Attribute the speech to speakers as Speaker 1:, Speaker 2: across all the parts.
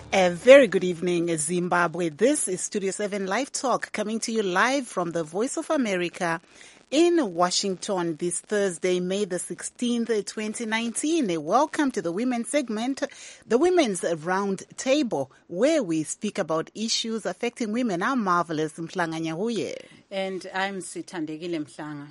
Speaker 1: A very good evening, Zimbabwe. This is Studio 7 Live Talk, coming to you live from the Voice of America in Washington this Thursday, May the 16th, 2019. Welcome to the women's segment, the Women's Round Table, where we speak about issues affecting women. I'm Marvelous Mhlanga Nyahuye.
Speaker 2: And I'm Sithandekile Mhlanga.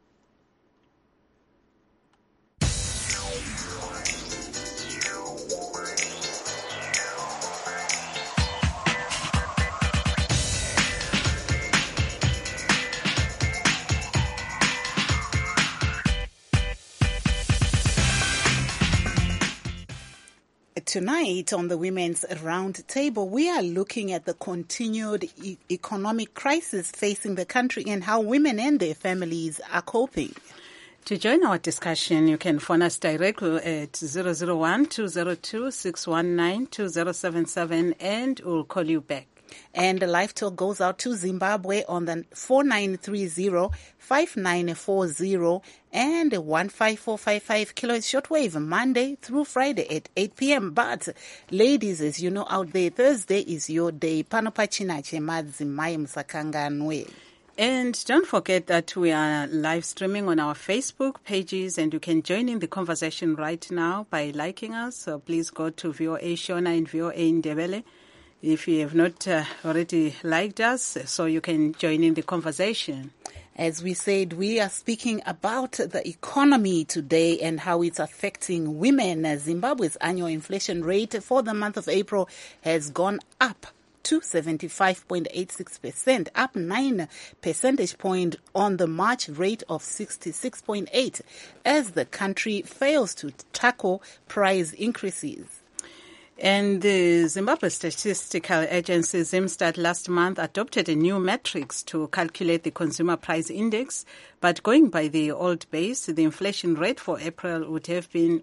Speaker 1: Tonight on the Women's Round Table, we are looking at the continued economic crisis facing the country and how women and their families are coping.
Speaker 2: To join our discussion, you can phone us directly at 001-202-619-2077 and we'll call you back.
Speaker 1: And the live talk goes out to Zimbabwe on the 4930-5940 and 15455 kilohertz shortwave Monday through Friday at 8 p.m. But ladies, as you know out there, Thursday is your day. Panopachinache madzimai msakanganwe.
Speaker 2: And don't forget that we are live streaming on our Facebook pages and you can join in the conversation right now by liking us. So please go to VOA Shona and VOA Ndebele if you have not already liked us, so you can join in the conversation.
Speaker 1: As we said, we are speaking about the economy today and how it's affecting women. Zimbabwe's annual inflation rate for the month of April has gone up to 75.86%, up 9 percentage points on the March rate of 66.8%, as the country fails to tackle price increases.
Speaker 2: And the Zimbabwe Statistical Agency, Zimstat, last month adopted a new metrics to calculate the consumer price index. But going by the old base, the inflation rate for April would have been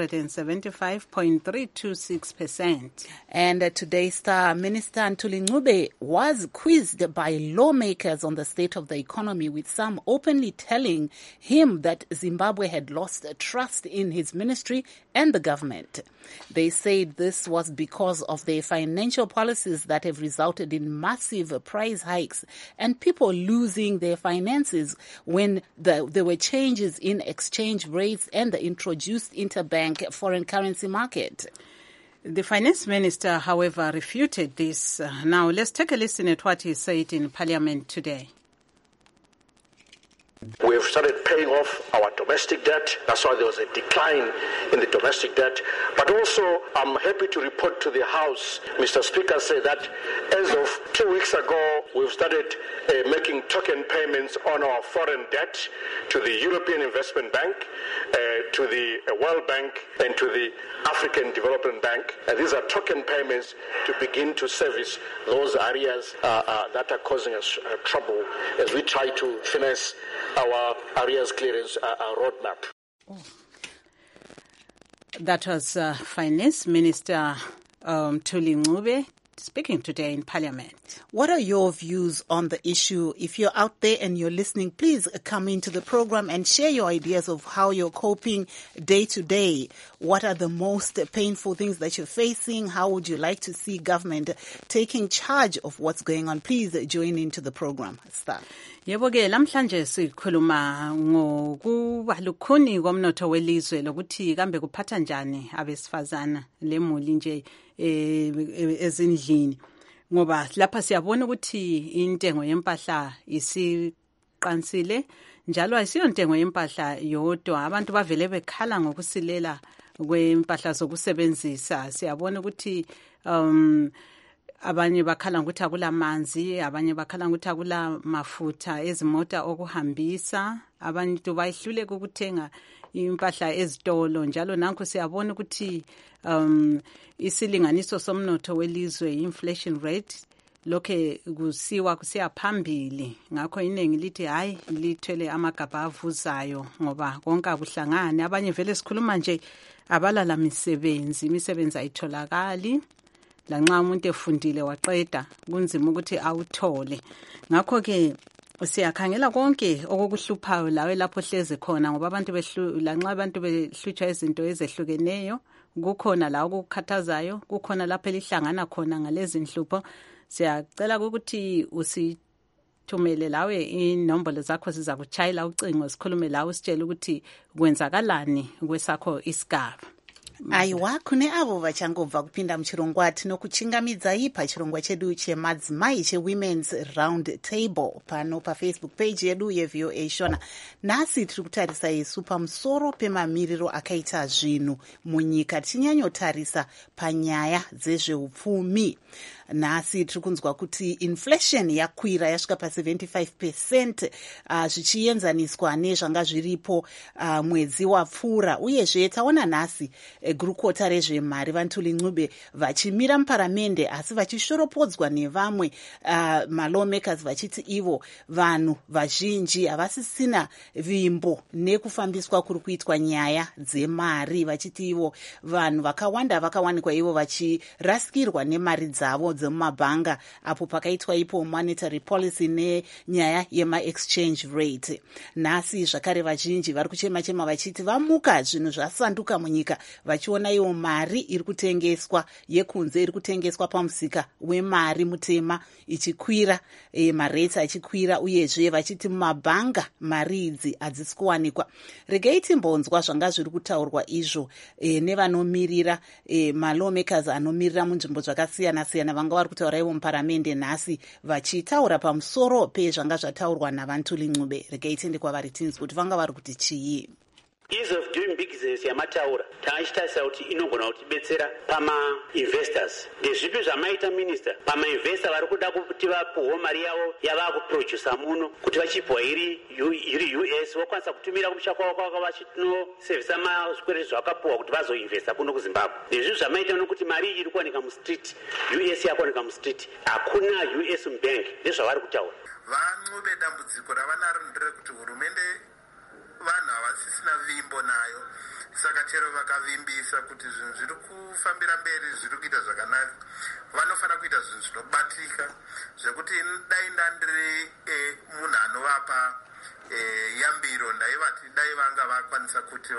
Speaker 2: 175.326%.
Speaker 1: And today's Star Minister Ntuli Ncube was quizzed by lawmakers on the state of the economy, with some openly telling him that Zimbabwe had lost trust in his ministry and the government. They said this was because of their financial policies that have resulted in massive price hikes and people losing their finances when there were changes in exchange rates and the introduced interbank foreign currency market.
Speaker 2: The finance minister, however, refuted this. Now, let's take a listen at what he said in Parliament today.
Speaker 3: We have started paying off our domestic debt. That's why there was a decline in the domestic debt. But also, I'm happy to report to the House, Mr. Speaker, said that as of 2 weeks ago, we've started making token payments on our foreign debt to the European Investment Bank, to the World Bank, and to the African Development Bank. And these are token payments to begin to service those areas that are causing us trouble as we try to finesse our arrears clearance roadmap.
Speaker 2: That was Finance Minister Ntuli Ncube speaking today in Parliament.
Speaker 1: What are your views on the issue? If you're out there and you're listening, please come into the program and share your ideas of how you're coping day to day. What are the most painful things that you're facing? How would you like to see government taking charge of what's going on? Please join into the program. Start.
Speaker 2: Yebo ke lamhlanje sikhuluma ngokuba lukhuni komnotho welizwe lokuthi kambe kuphatha njani abesifazana lemuli nje ezindlini, ngoba lapha siyabona ukuthi intengo yempahla isiqansile, njalo ayisiyo intengo yempahla yodwa. Abantu bavele bekhala ngokusilela kwempahla zokusebenzisa. Siyabona ukuthi abanye bakhala ukuthi akula manzi, abanye bakhala ukuthi akula mafutha ezimota okuhambisa, abantu bayihluleka ukuthenga impahla ezitolo. Njalo nanku siyabona ukuthi isilinganiso somnotho welizwe, inflation rate, lokhe kusiya phambili. Ngakho iningi lithi hayi lithwele amagaba avuzayo ngoba konke akuhlangane. Abanye vele sikhuluma nje abalala imisebenzi ayitholakali. Lanxa umuntu efundile waqeda kunzima ukuthi awuthole. Ngakho ke siyakhangela konke okukuhluphayo lawe lapho hleze khona, ngoba lanxa abantu behlutshwa izinto ezehlukeneyo kukhona la ukukhathazayo, kukhona lapho elihlangana khona ngalezi nhlupho. Siyacela ukuthi usithumele lawe inombolo zakho, siza kuchayela ucingo sikhulume lawe sitshela ukuthi kwenzakalani kwesakho isigaba.
Speaker 1: Aiwa, kune avo vachangobva kupinda muchirongwa tinokuchingamidzai pachirongwa chedu chemadzimai chewomen's round table pano pafacebook page yedu yeVOA Shona. Nhasi tiri kutarisa isu pamusoro pemamiriro akaita zvinhu munyika, tichinyanyotarisa panyaya dzezveupfumi. Nhasi tiri kunzwa kuti inflation yakwira yasvika pa 75% zvichienzaniswa nezvanga zviripo mwedzi wapfuura. Uyezve taona nhasi gurukota rezvemari Vantuli Ncube vachimira muparamende asi vachishoropodzwa nevamwe malawmakers vachiti ivo vanhu vazhinji havasisina vimbo nekufambiswa kuri kuitwa nyaya dzemari, vachiti ivo vanhu vakawanda vakawanikwa ivo vachirasikirwa nemari dzavo dzemumabhanga apo pakaitwa ipo monetary policy nenyaya yema-exchange rate. Nhasi zvakare vazhinji vari kuchema-chema vachiti vamuka zvinhu zvasanduka munyika, vachiona iwo mari iri kutengeswa yekunze iri kutengeswa pamusika wemari mutema ichikwira, mareti achikwira, uyezve vachiti mumabhanga mari idzi hadzisi kuwanikwa. Regei timbonzwa zvanga zviri kutaurwa izvo nevanomirira malawmakers anomirira munzvimbo zvakasiyana-siyana vanga vari kutaura ivo muparamende nhasi vachitaura pamusoro pezvanga zvataurwa naVantuli Ncube. Regei tiende kwavari tinzwi kuti vanga vari kuti chii.
Speaker 4: Ease of doing business yamataura taichitarisa kuti inogona kutibetsera pama-investors. Ndezvipi zvamaita minister pama-investor vari kuda kuti vapuhwa mari yavo yavakuprodusa muno kuti vachibva iri US vokwanisa kutumira kumusha kwavo kwavo vachitosevhisa mazvikwereti zvavakapuhwa kuti vazoinvesta kuno kuZimbabwe. Ndezvipi zvamaita nokuti mari iri kuwanika mustreet, US yakuwanika mustreet, hakuna US mubank. Ndezvavari kutaura.
Speaker 5: VaNcube dambudziko ravanaro nderekuti hurumende vanhu havasisina vimbo nayo, saka chero vakavimbisa kuti zvinhu zviri kufambira mberi zviri kuita zvakanaka, vanofanira kuita zvinhu zvinobatika zvekuti dai ndandiri munhu anovapa yambiro ndaivati dai vanga vakwanisa kuti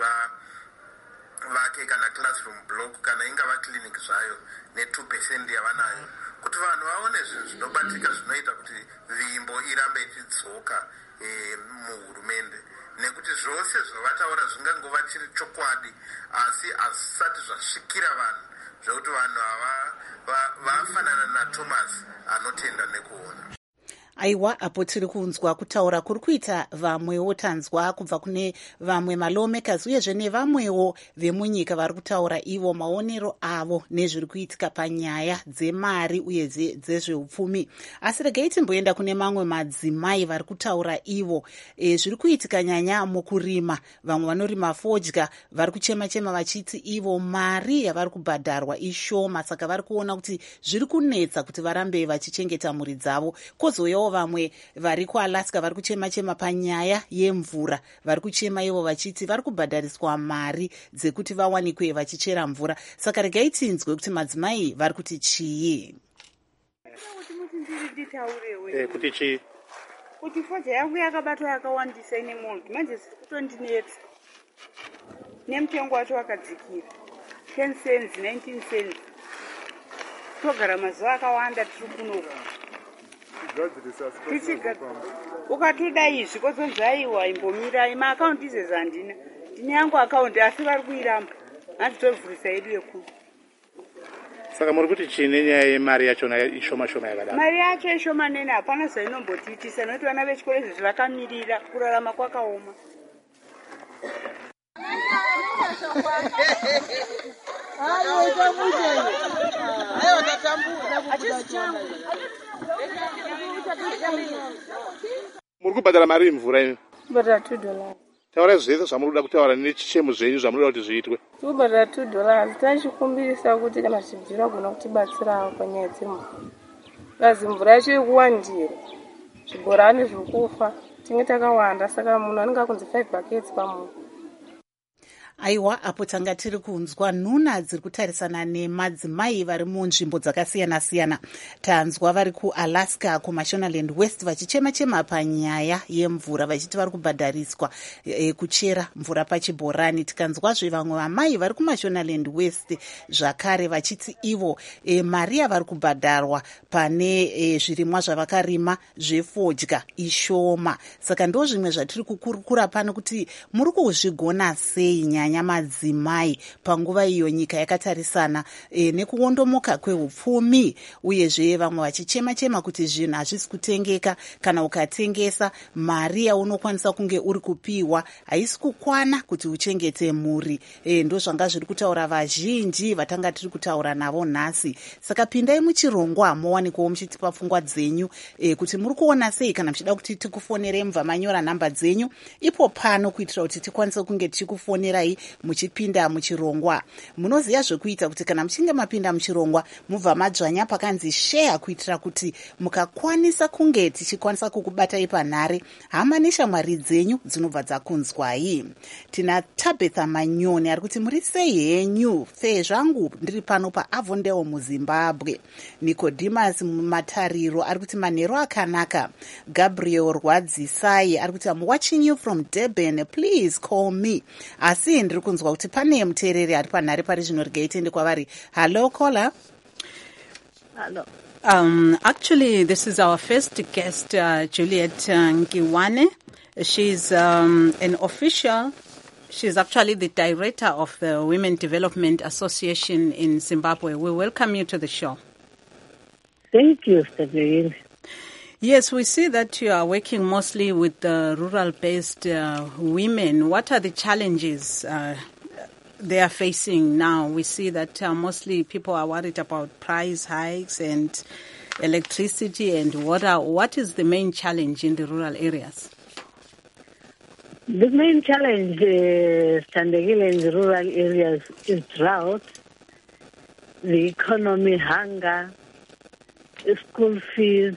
Speaker 5: vake kana classroom block kana ingava clinic zvayo ne2% yavanayo, kuti vanhu vaone zvinhu zvinobatika zvinoita kuti vimbo irambe ichidzoka muhurumende, nekuti zvose zvavataura zvingangova chiri chokwadi asi hazvisati zvasvikira vanhu zvekuti vanhu vafanana naThomas anotenda nekuona.
Speaker 1: Aiwa, apo tiri kunzwa kutaura kuri kuita vamwewo tanzwa kubva kune vamwe malawmakers uyezve nevamwewo vemunyika vari kutaura ivo maonero avo nezviri kuitika panyaya dzemari uye dzezveupfumi. Asi regei timboenda kune mamwe madzimai vari kutaura ivo zviri kuitika nyanya mukurima. Vamwe vanorima fodya vari kuchema-chema vachiti ivo mari yavari kubhadharwa ishoma, saka vari kuona kuti zviri kunetsa kuti varambe vachichengeta mhuri dzavo. Kozouyawo vamwe vari kuAlaska vari kuchema-chema panyaya yemvura, vari kuchema ivo vachiti vari kubhadhariswa mari dzekuti vawanikwe vachichera mvura. Saka regai tinzwe kuti madzimai vari kuti chii.
Speaker 6: Kuti chii?
Speaker 7: Kuti fodya yangu yakabatwa yakawandisa ine munhu manje ziri kutondinetsa nemutengo wacho wakadzikira 10 cents 19 cents. Togara mazuva akawanda tiri kunoku ukatoda izvi kozonzi aiwa imbomirai maakaunti izvezvo handina, ndine yangu akaunti asi vari kuiramba, handitovhurisa yedu yekuru.
Speaker 6: Saka muri kuti chii nenyaya yemari yachona ishoma-shoma yakadaro?
Speaker 7: Mari yacho ishoma nene hapana zvainombotitisa nokuti vana vechikoro izvezvi vakamirira kurarama kwakaoma.
Speaker 6: Muri kubhadhara mari mvura ino?
Speaker 8: Kubhadhara $2.
Speaker 6: Taura zvese zvamunoda kutaura nechichemo zvenyu zvamunoda kuti zviitwe.
Speaker 8: Kubhadhara $2 tachikumbirisa kuti kana zvibvira gona kutibatsira panyaya dzemvura. Kazi mvura yacho ikuwandira, zvibhorani zviri kufa, tinge takawanda, saka munhu anenge akunzi 5 buckets pamunhu.
Speaker 1: Aiwa, apo tanga tiri kunzwa nhuna dziri kutarisana nemadzimai vari munzvimbo dzakasiyana-siyana. Tanzwa vari kuAlaska kuMashonaland West vachichema-chema panyaya yemvura vachiti vari kubhadhariswa kuchera mvura pachibhorani. Tikanzwazve vamwe vamai vari kuMashonaland West zvakare vachiti ivo mari yavari kubhadharwa pane zvirimwa zvavakarima zvefodya ishoma. Saka ndo zvimwe zvatiri kukurukura pano kuti muri kuzvigona sei nyaya madzimai panguva iyo nyika yakatarisana nekuondomoka kwehupfumi, uyezve vamwe vachichema-chema kuti zvinhu hazvisi kutengeka. Kana ukatengesa mari yaunokwanisa kunge uri kupiwa haisi kukwana kuti uchengete mhuri. Ndo zvanga zviri kutaura vazhinji vatanga tiri kutaura navo nhasi. Saka pindai muchirongwa mowanikwawo muchitipa pfungwa dzenyu kuti muri kuona sei. Kana muchida kuti tikufonere mubva manyora nhamba dzenyu ipo pano kuitira kuti tikwanise kunge tichikufonerai muchipinda muchirongwa. Munoziva zvekuita kuti kana muchinge mapinda muchirongwa mubva madzvanya pakanzi share kuitira kuti mukakwanisa kunge tichikwanisa kukubatai panhare hama neshamwari dzenyu dzinobva dzakunzwai. Tina Tabitha Manyoni ari kuti muri sei henyu fe zvangu ndiri pano paAvondale muZimbabwe. Nicodemus Matariro ari kuti manhero akanaka. Gabriel Rwadzisai ari kuti I'm watching you from Durban, please call me. Asi ndiri kunzwa kuti pane muteereri ari panhare pari zvino regai tiende kwavari. Hello caller.
Speaker 2: Hello. Actually, this is our first guest, Juliet Nkiwane. She's an official. She's actually the director of the Women Development Association in Zimbabwe. We welcome you to the show.
Speaker 9: Thank you, Mr.
Speaker 2: Yes, we see that you are working mostly with the rural-based women. What are the challenges they are facing now? We see that mostly people are worried about price hikes and electricity and water. What is the main challenge in the rural areas?
Speaker 9: The main challenge, Standegile, in the rural areas is drought, the economy, hunger, school fees,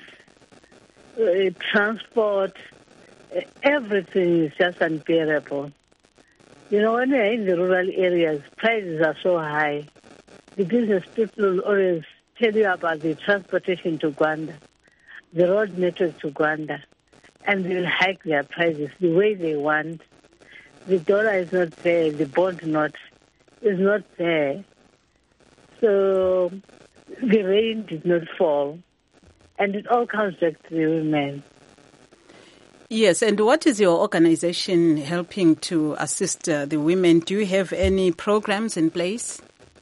Speaker 9: transport, everything is just unbearable. You know, when you're in the rural areas, prices are so high. The business people always tell you about the transportation to Gwanda, the road network to Gwanda, and they'll hike their prices the way they want. The dollar is not there, the bond note is not there. So the rain did not fall. And it all comes back to the women.
Speaker 2: Yes, and what is your organization helping to assist the women? Do you have any programs in place?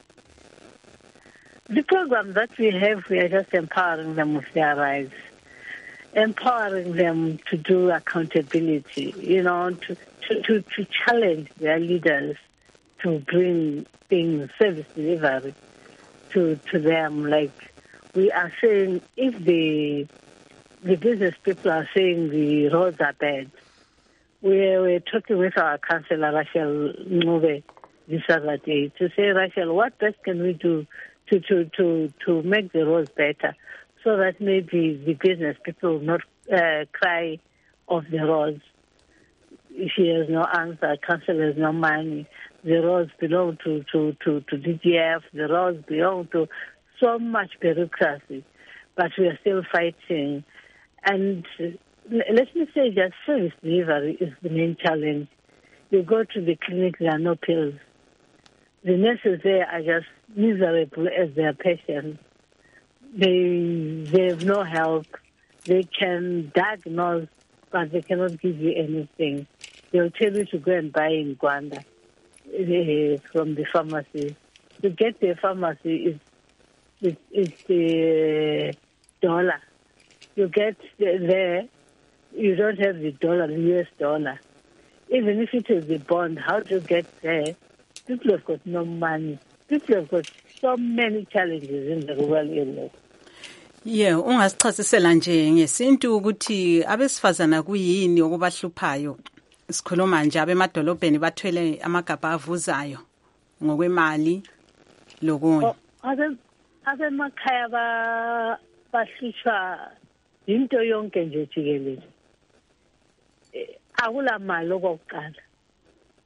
Speaker 9: The program that we have, we are just empowering them with their rights, empowering them to do accountability, you know, to challenge their leaders to bring things, service delivery to them. Like, we are saying if the business people are saying the roads are bad, we're talking with our councillor, Rachel Ngube, this other day, to say, Rachel, what best can we do to make the roads better so that maybe the business people will not cry off the roads? She has no answer. Council has no money. The roads belong to DGF. The roads belong to so much bureaucracy, but we are still fighting. And let me say just service delivery is the main challenge. You go to the clinic, there are no pills. The nurses there are just miserable as their patients. They have no help. They can diagnose, but they cannot give you anything. They'll tell you to go and buy in Gwanda from the pharmacy. To get the pharmacy it's the dollar. You get there, you don't have the dollar, the US dollar. Even if it is the bond, how to get there? People have got no money. People have got so many challenges in the rural areas.
Speaker 2: Yeah, ungasichasisela nje ngesintu ukuthi abesifazana kuyini okubahluphayo. Sikhuluma nje abemadolobheni bathwele amagabha avuzayo ngokwemali lokunye.
Speaker 9: Abemakhaya bahlutshwa into yonke nje jikelele. Akula mali okokuqala.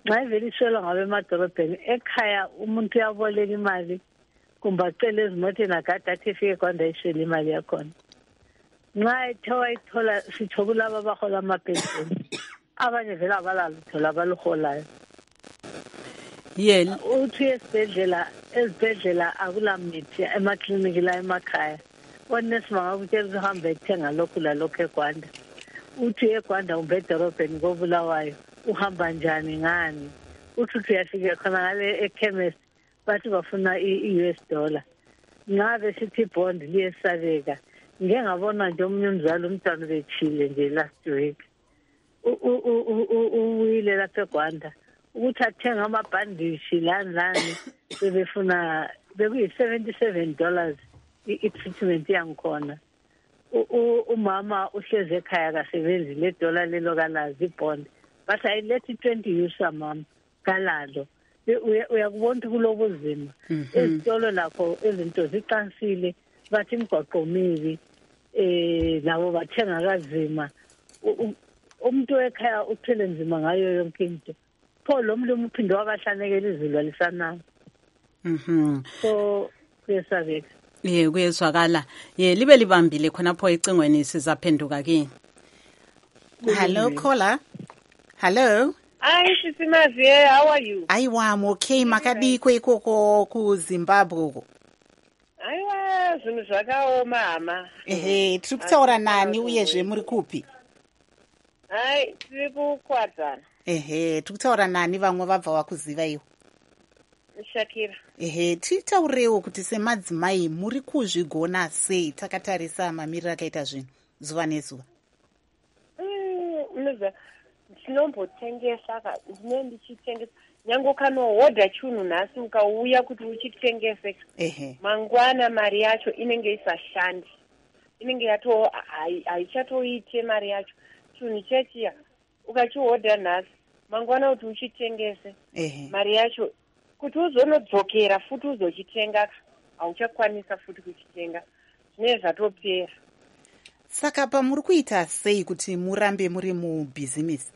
Speaker 9: nxa ivele iswela ngabe emadolobheni ekhaya umuntu uyaboleka imali kumbe acele ezimoteni agade athi efike kwanda iswele imali yakhona. Nxa ethe wayithola sitsho kulaba abahola amapensiyoni abanye vele abalalutho labaluholayo. Uthi ezibhedlela akulamithi emakliniki la emakhaya. Onesi bangakutshela ukuthi uhambe ethenga lokhu lalokhu eGwanda. Uthi eGwanda umbe edolobheni koBulawayo uhamba njani ngani? Uthi uyafika khona ngale ekhemesi bathi bafuna i-US dollar. Nxa besithi bond liyesabeka. Ngike ngabona nje omunye umzali umntwana betshile nje last week. Uyile lapha eGwanda ukuthi athenga amabhandishi lani bebefuna bekuyi$77 i-treatment yangikhona. Umama uhleze ekhaya kasebenzi le-dollar lelo kalazi ibond. Bathi ayilethi 20 yusa mama kalalo. Uyakubona ukuthi kulobuzima. Ezitolo lakho izinto ziqansile bathi imigwaqo mibi labo bathenga kazima. Umuntu ekhaya uthele nzima ngayo yonke into. Pho lo mlimi uphinde wabahlanekela izulu alisananga. So kuyesabeka.
Speaker 2: Kuyezwakala. Libe libambile khonapho ecingweni sizaphenduka kini.
Speaker 1: Hello caller. Hello.
Speaker 10: Hi Sisimazie, how are you?
Speaker 1: I'm okay. Makadikwe ikoko ku Zimbabwe uko.
Speaker 10: Aiwa, zvinhu zvakaoma hama.
Speaker 1: Tiri kutaura nani uyezve muri kupi?
Speaker 10: Hai, tiri kukwadzana.
Speaker 1: Tiri kutaura nani vamwe vabva vakuziva iwo?
Speaker 10: Shakira.
Speaker 1: Titaurewo kuti semadzimai muri kuzvigona sei takatarisa mamiriro akaita zvinhu zuva nezuva?
Speaker 10: Ndinombotengesa ndine ndichitengesa nyange ukanohodha chinhu nhasi ukauya kuti uchitengese mangwana mari yacho inenge isashandi, inenge haichatoite mari yacho. Chinhu chechiya ukachihodha nhasi mangwana kuti uchitengese mari yacho kuti uzonodzokera futi uzochitenga hauchakwanisa futi kuchitenga, zvinenge zvatopera.
Speaker 1: Saka pamuri kuita sei kuti murambe muri mubhizimisi?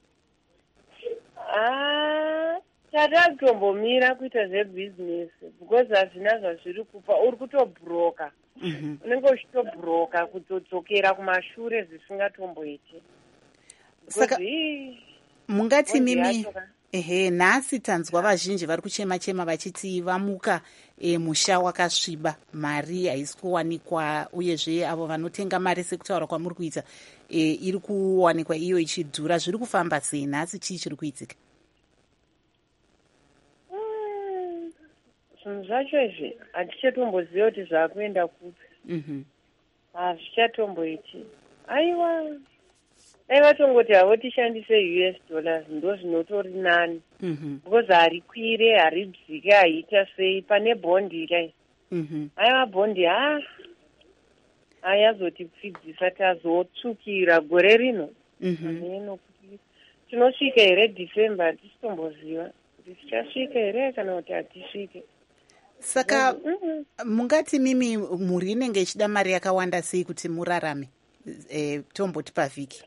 Speaker 10: Tatatombomira kuita zvebhizinesi because hazvina zvazviri kupa. Uri kutobhuroka, unenge uchitobhuroka kutodzokera kumashure zvisingatomboiti.
Speaker 1: Saka mungati mimi nhasi tanzwa vazhinji vari kuchema vachiti vamuka musha wakasviba, mari haisi kuwanikwa, uyezve avo vanotenga mari sekutaura kwamuri kuita iri kuwanikwa iyo ichidhura. Zviri kufamba sei nhasi? chii chiri kuitika?
Speaker 10: Zvinhu zvacho izvi hatichatomboziva kuti zvaakuenda kupi. Hazvichatomboiti. Aiwa, dai vatongoti havo tishandise US dollars ndo zvinotori nani. Because harikwire haridzike haita sei pane bondi kai. Aiwa bondi ayazotipfidzisa tazotsukira gore rino. Tinosvika here December hatisitomboziva kuti tichasvika here kana kuti hatisvike.
Speaker 1: Saka mungati mimi mhuri inenge ichida mari yakawanda sei kuti murarame tomboti pavhiki?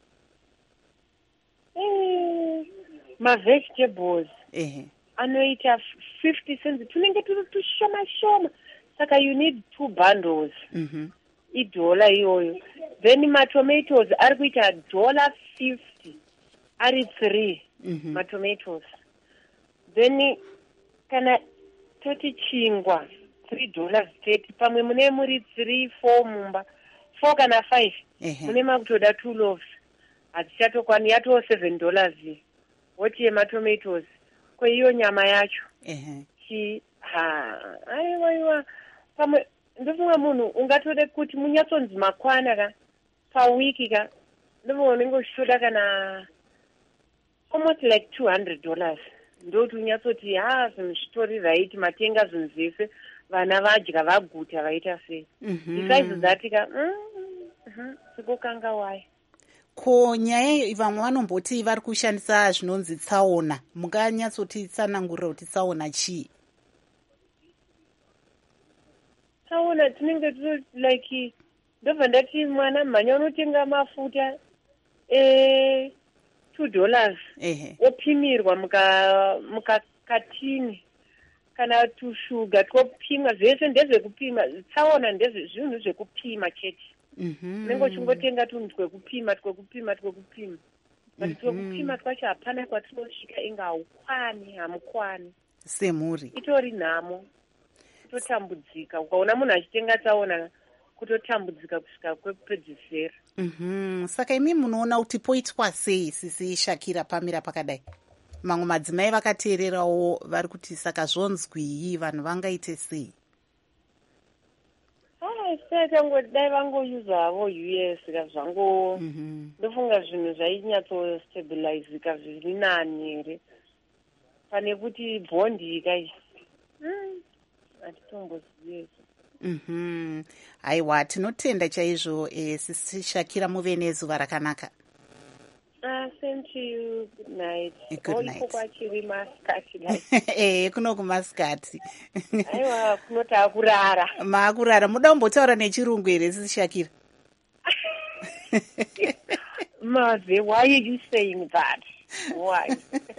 Speaker 10: Mavegetables anoita 50 cents, tunenge turi tushoma shoma, saka you need 2 bundles. Idola iyoyo. Then matomatoes ari kuita $50 ari 3 matomatoes. Then kana toti chingwa $3.30, pamwe mune muri 3-4 mumba 4 kana 5 mune makutoda 2 loaves, hadzichatokwana yatoo $7. Woti yematomatoes kweiyo nyama yacho aiwa pamwe ndofunga munhu ungatode kuti munyatsonzi makwana ka pawiki ka ndofunga unenge uchitoda kana almost like $200 ndoti unyatsoti zvinhu zvitori right, matenga zvinhu zvese, vana vadya vaguta vaita sei. Besides that ka sikokanga wai.
Speaker 1: Ko nyaya vamwe vanomboti vari kushandisa zvinonzi tsaona, munganyatsoti tsanangurira kuti tsaona chii?
Speaker 10: Tsaona tinenge tiri like ndobva ndati mwana mhanya unotenga mafuta $2 opimirwa mukakatini kana tushuga twopima zvese ndezvekupima tsaona ndezvinhu zvekupima chete nengo chingotenga tunhu twekupima but twekupima twacho hapana kwatinosvika inga hamukwani
Speaker 1: semhuri
Speaker 10: itori nhamo totambudzika ukaona munhu achitenga tsaona kutotambudzika kusvika kwekupedzisira
Speaker 1: saka imi munoona kuti poitwa sei sisi Shakira pamira pakadai mamwe madzimai vakateererawo vari kuti saka zvonzwii vanhu vangaite sei
Speaker 10: dai vangoyuza havo US kazvango ndofunga zvinhu zvainyatso-stabilizika zviri nani here pane kuti bhondi kai hatitombozivi
Speaker 1: aiwa tinotenda chaizvo sisi Shakira muve nezuva rakanaka.
Speaker 10: Same to you. Good night.
Speaker 1: Good night. Kuno kumaskati.
Speaker 10: Aiwa kunota kurara.
Speaker 1: Makurara muda kumbotaura nechirungu here sisi Shakira?
Speaker 10: Maze, why are you saying that? Why?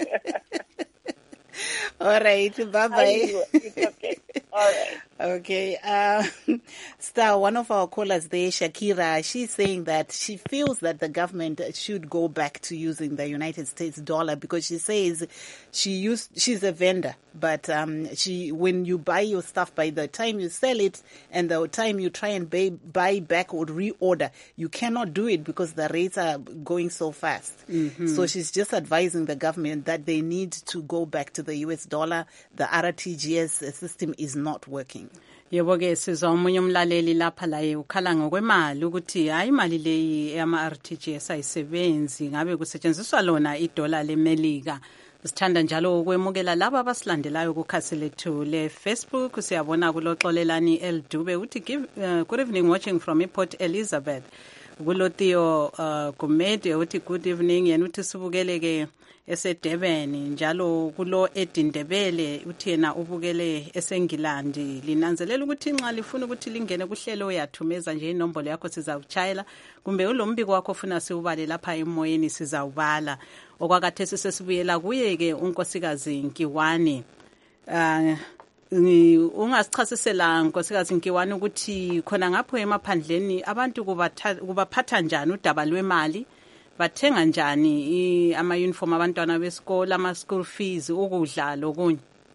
Speaker 1: All right, bye-bye.
Speaker 10: It's okay. All right.
Speaker 1: Okay. Star, one of our callers there, Shakira, she's saying that she feels that the government should go back to using the United States dollar because she says she's a vendor, but when you buy your stuff, by the time you sell it and the time you try and buy back or reorder, you cannot do it because the rates are going so fast. So she's just advising the government that they need to go back to the US dollar. The RTGS system is not working.
Speaker 2: Yebo ke sizwa umunye umlaleli lapha la ukhala ngokwemali ukuthi hayi imali leyi ama RTGS ayisebenzi ngabe kusetshenziswa lona iDollar leMelika. Sithanda njalo ukwemukela laba abasilandelayo kukhasi lethu le Facebook. Siyabona kuloxolelani Eldube uthi good evening, watching from Port Elizabeth. Kulotio Gumede uthi good evening yena uthi sibukele ke eseDurban njalo kulo Edindebele uthi yena ubukele eseNgilandi. Linanzelela ukuthi nxa lifuna ukuthi lingene kuhlelo yathumeza nje inombolo yakho sizawuchayela kumbe ulombiko wakho ufuna siubale lapha emoyeni sizawubala. Okwakhathesi sesibuyela kuye ke unkosikazi Nkiwane. Ungasichasisela nkosikazi Nkiwane ukuthi khona ngapho emaphandleni abantu kubaphatha njani udaba lwemali, bathenga njani ama-uniform abantwana besikole, ama-school fees, ukudla lokunye?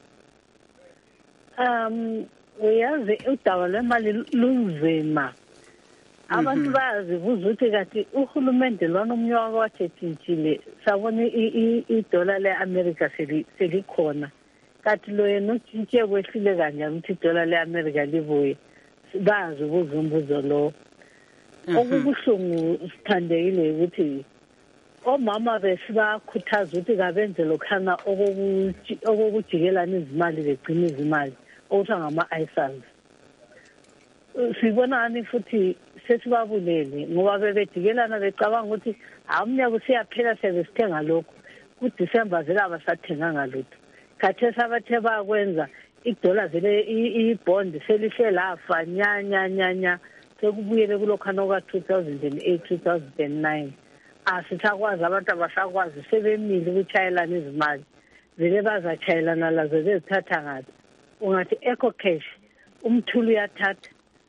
Speaker 9: Uyazi udaba lwemali lunzima. Abantu bayazibuza ukuthi kathi uhulumende lwana umnyaka wathetshintshile sabona iDollar le-America selikhona. Kathi lo yena utshintshe kwehlile kanjani ukuthi iDollar le-America libuye. Bayazibuza umbuzo lo. Okubuhlungu sithandekile ukuthi omama besibakhuthaza ukuthi kabenze lokhana okokujikelana izimali begcina izimali okuthiwa ngama-ISAs. Sibonani futhi sesibabulele ngoba bebejikelana becabanga ukuthi umnyaka usiyaphela siyabesithenga lokho kuDisemba zelaba sathenganga lutho. Khathesi abathe bakwenza iDollar vele ibond selihle lafa nyanya sekubuyele kulokhana oka-2008 2009. Asisakwazi abantu abasakwazi sebemile ukutshayelana izimali vele bazatshayelana lazo bezithatha ngathi ungathi eco cash umthulu uyathatha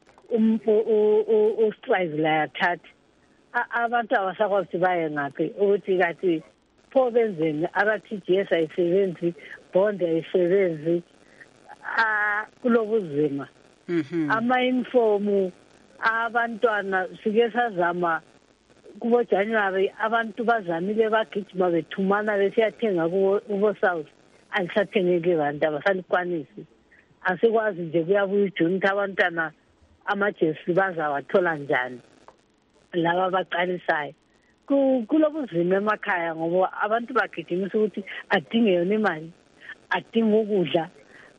Speaker 9: ustrive la yathatha abantu abasakwazi ukuthi baye ngaphi ukuthi kathi pho benzeni RTGS ayisebenzi bond ayisebenzi kulobuzima ama-uniform abantwana sike sazama kubo January abantu bazamile bagijima bethumana besiyathenga kubo South alisathengeke abantu abasalikwanisi asikwazi nje kuyabuya uJune abantwana amajesi bazawathola njani laba baqalisayo kulobuzima emakhaya ngoba abantu bagijimisa ukuthi adinge yona imali adinge ukudla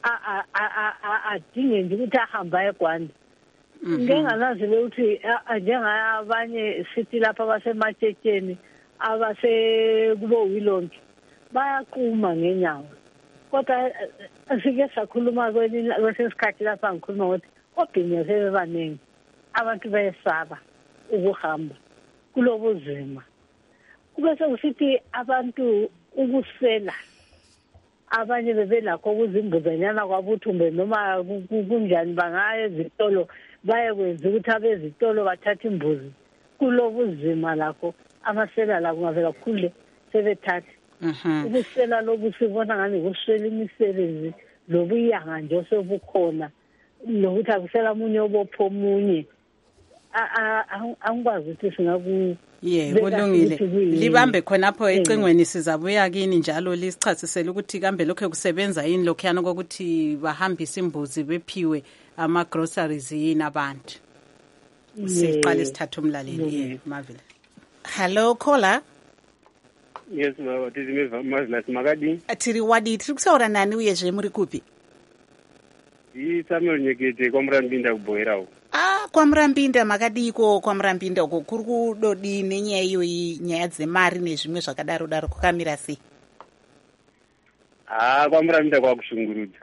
Speaker 9: adinge nje ukuthi ahamba eGwanda. Ngenganazi ukuthi njengabanye sithi lapha abasematshetheni abasekubo Wilonke bayaquma ngenyawo kodwa sike sakhuluma kwesikhathi lapha ngikhuluma ukuthi obhinya sebebaningi abantu bayesaba ukuhamba kulobuzima kube sekusithi abantu ukusela abanye bebelakho ukuzimbuzanyana kwabuthumbe noma kunjani bangaya ezitolo bayekwenza ukuthi abezitolo bathatha imbuzi kulobuzima lakho amasela la kungavela kukhule sebethatha ubusela lobu sibona ngani kuswela imisebenzi lobuyanga nje osobukhona nokuthi akusela munye obopho omunye angikwazi ukuthi singaku
Speaker 2: kulungile libambe khonapho ecingweni sizabuya kini njalo lisichasisele ukuthi kambe lokho kusebenza yini lokhuyana kokuthi bahambise imbuzi bephiwe ama-groceries yini abantu siqale sithathe umlaleli Mavile.
Speaker 1: Hello caller.
Speaker 11: Yes baba tizimeva Mazilas Makadi.
Speaker 1: Tiri wadi tiri kusaura nani uyezve muri kupi?
Speaker 11: Samuel Nyekete kwaMurambinda kuBhoerawo.
Speaker 1: kwaMurambinda makadiko kwaMurambinda uko kuri kudodi nenyaya iyoyi nyaya dzemari nezvimwe zvakadaro daro kukamira sei?
Speaker 11: kwaMurambinda kwakushungurudza.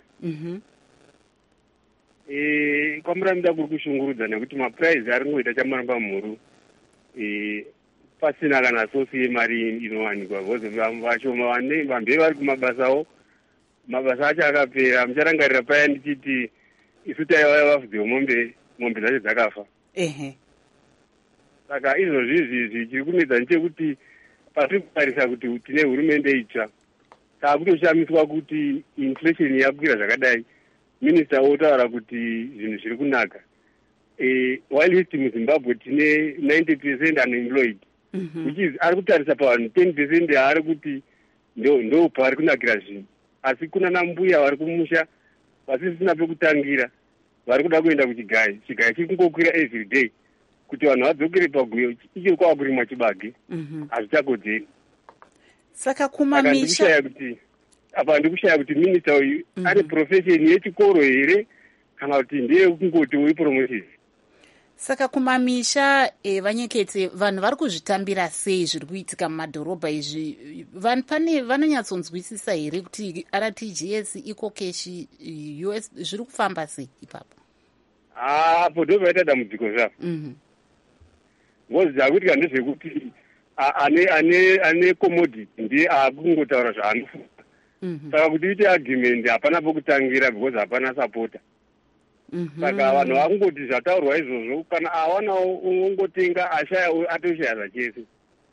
Speaker 11: kwaMurambinda kuri kushungurudza nekuti mapuraizi ari kungoita chamaramba mhuru pasina kana sosi yemari inowanikwa because vashoma vambei vari kumabasawo mabasa acho akapera. Mucharangarira paya ndichiti isu taiva vafudzewo mombe dzacho dzakafa. Saka izvozvi zvichiri kunetsa ndechekuti patiri kutarisa kuti tine hurumende itsva taakutoshamiswa kuti inflation yakwira zvakadai. Minista otaura kuti zvinhu zviri kunaka. While muZimbabwe tine 90% unemployed, which is ari kutarisa pavanhu 10% ari kuti ndo pavari kunakira zvinhu. Asi kuna nambuya vari kumusha vasisina pekutangira vari kuda kuenda kuchigayi. Chigayi chiri kungokwira every day kuti vanhu vadzokere paguyo ichiri kwava kurimwa chibage hazvichakodzeri.
Speaker 1: Saka kumamisha
Speaker 11: apa ndikushaya kuti minista uyu ane profession yechikoro here kana kuti ndeye kungoti uipromoted.
Speaker 1: Saka kumamisha Vanyekete vanhu vari kuzvitambira sei zviri kuitika mumadhorobha izvi? Pane vanonyatsonzwisisa here kuti RTGS iko keshi US zviri kufamba sei ipapo?
Speaker 11: Apo ndo vaita dambudziko zvavo. Ngozi dzakuitika ndezvekuti ane commodity ndiye akungotaura zvaanofunga. Saka kuti ite argument hapana pokutangira because hapana supporter. Saka vanhu vakungoti zvataurwa izvozvo kana awanawo ungotenga ashaya atoshaya zvachese.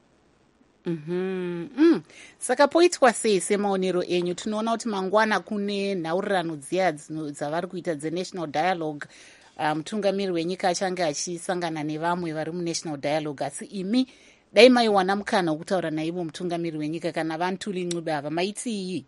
Speaker 1: Saka poitwa sei semaonero enyu? Tinoona kuti mangwana kune nhaurirano dziya dzavari kuita dzenational dialogue. Mutungamiri wenyika achange achisangana nevamwe vari munational dialogue, asi imi dai maiwana mukana wokutaura naivo mutungamiri wenyika kana vaNtuli Ncube ava maitii?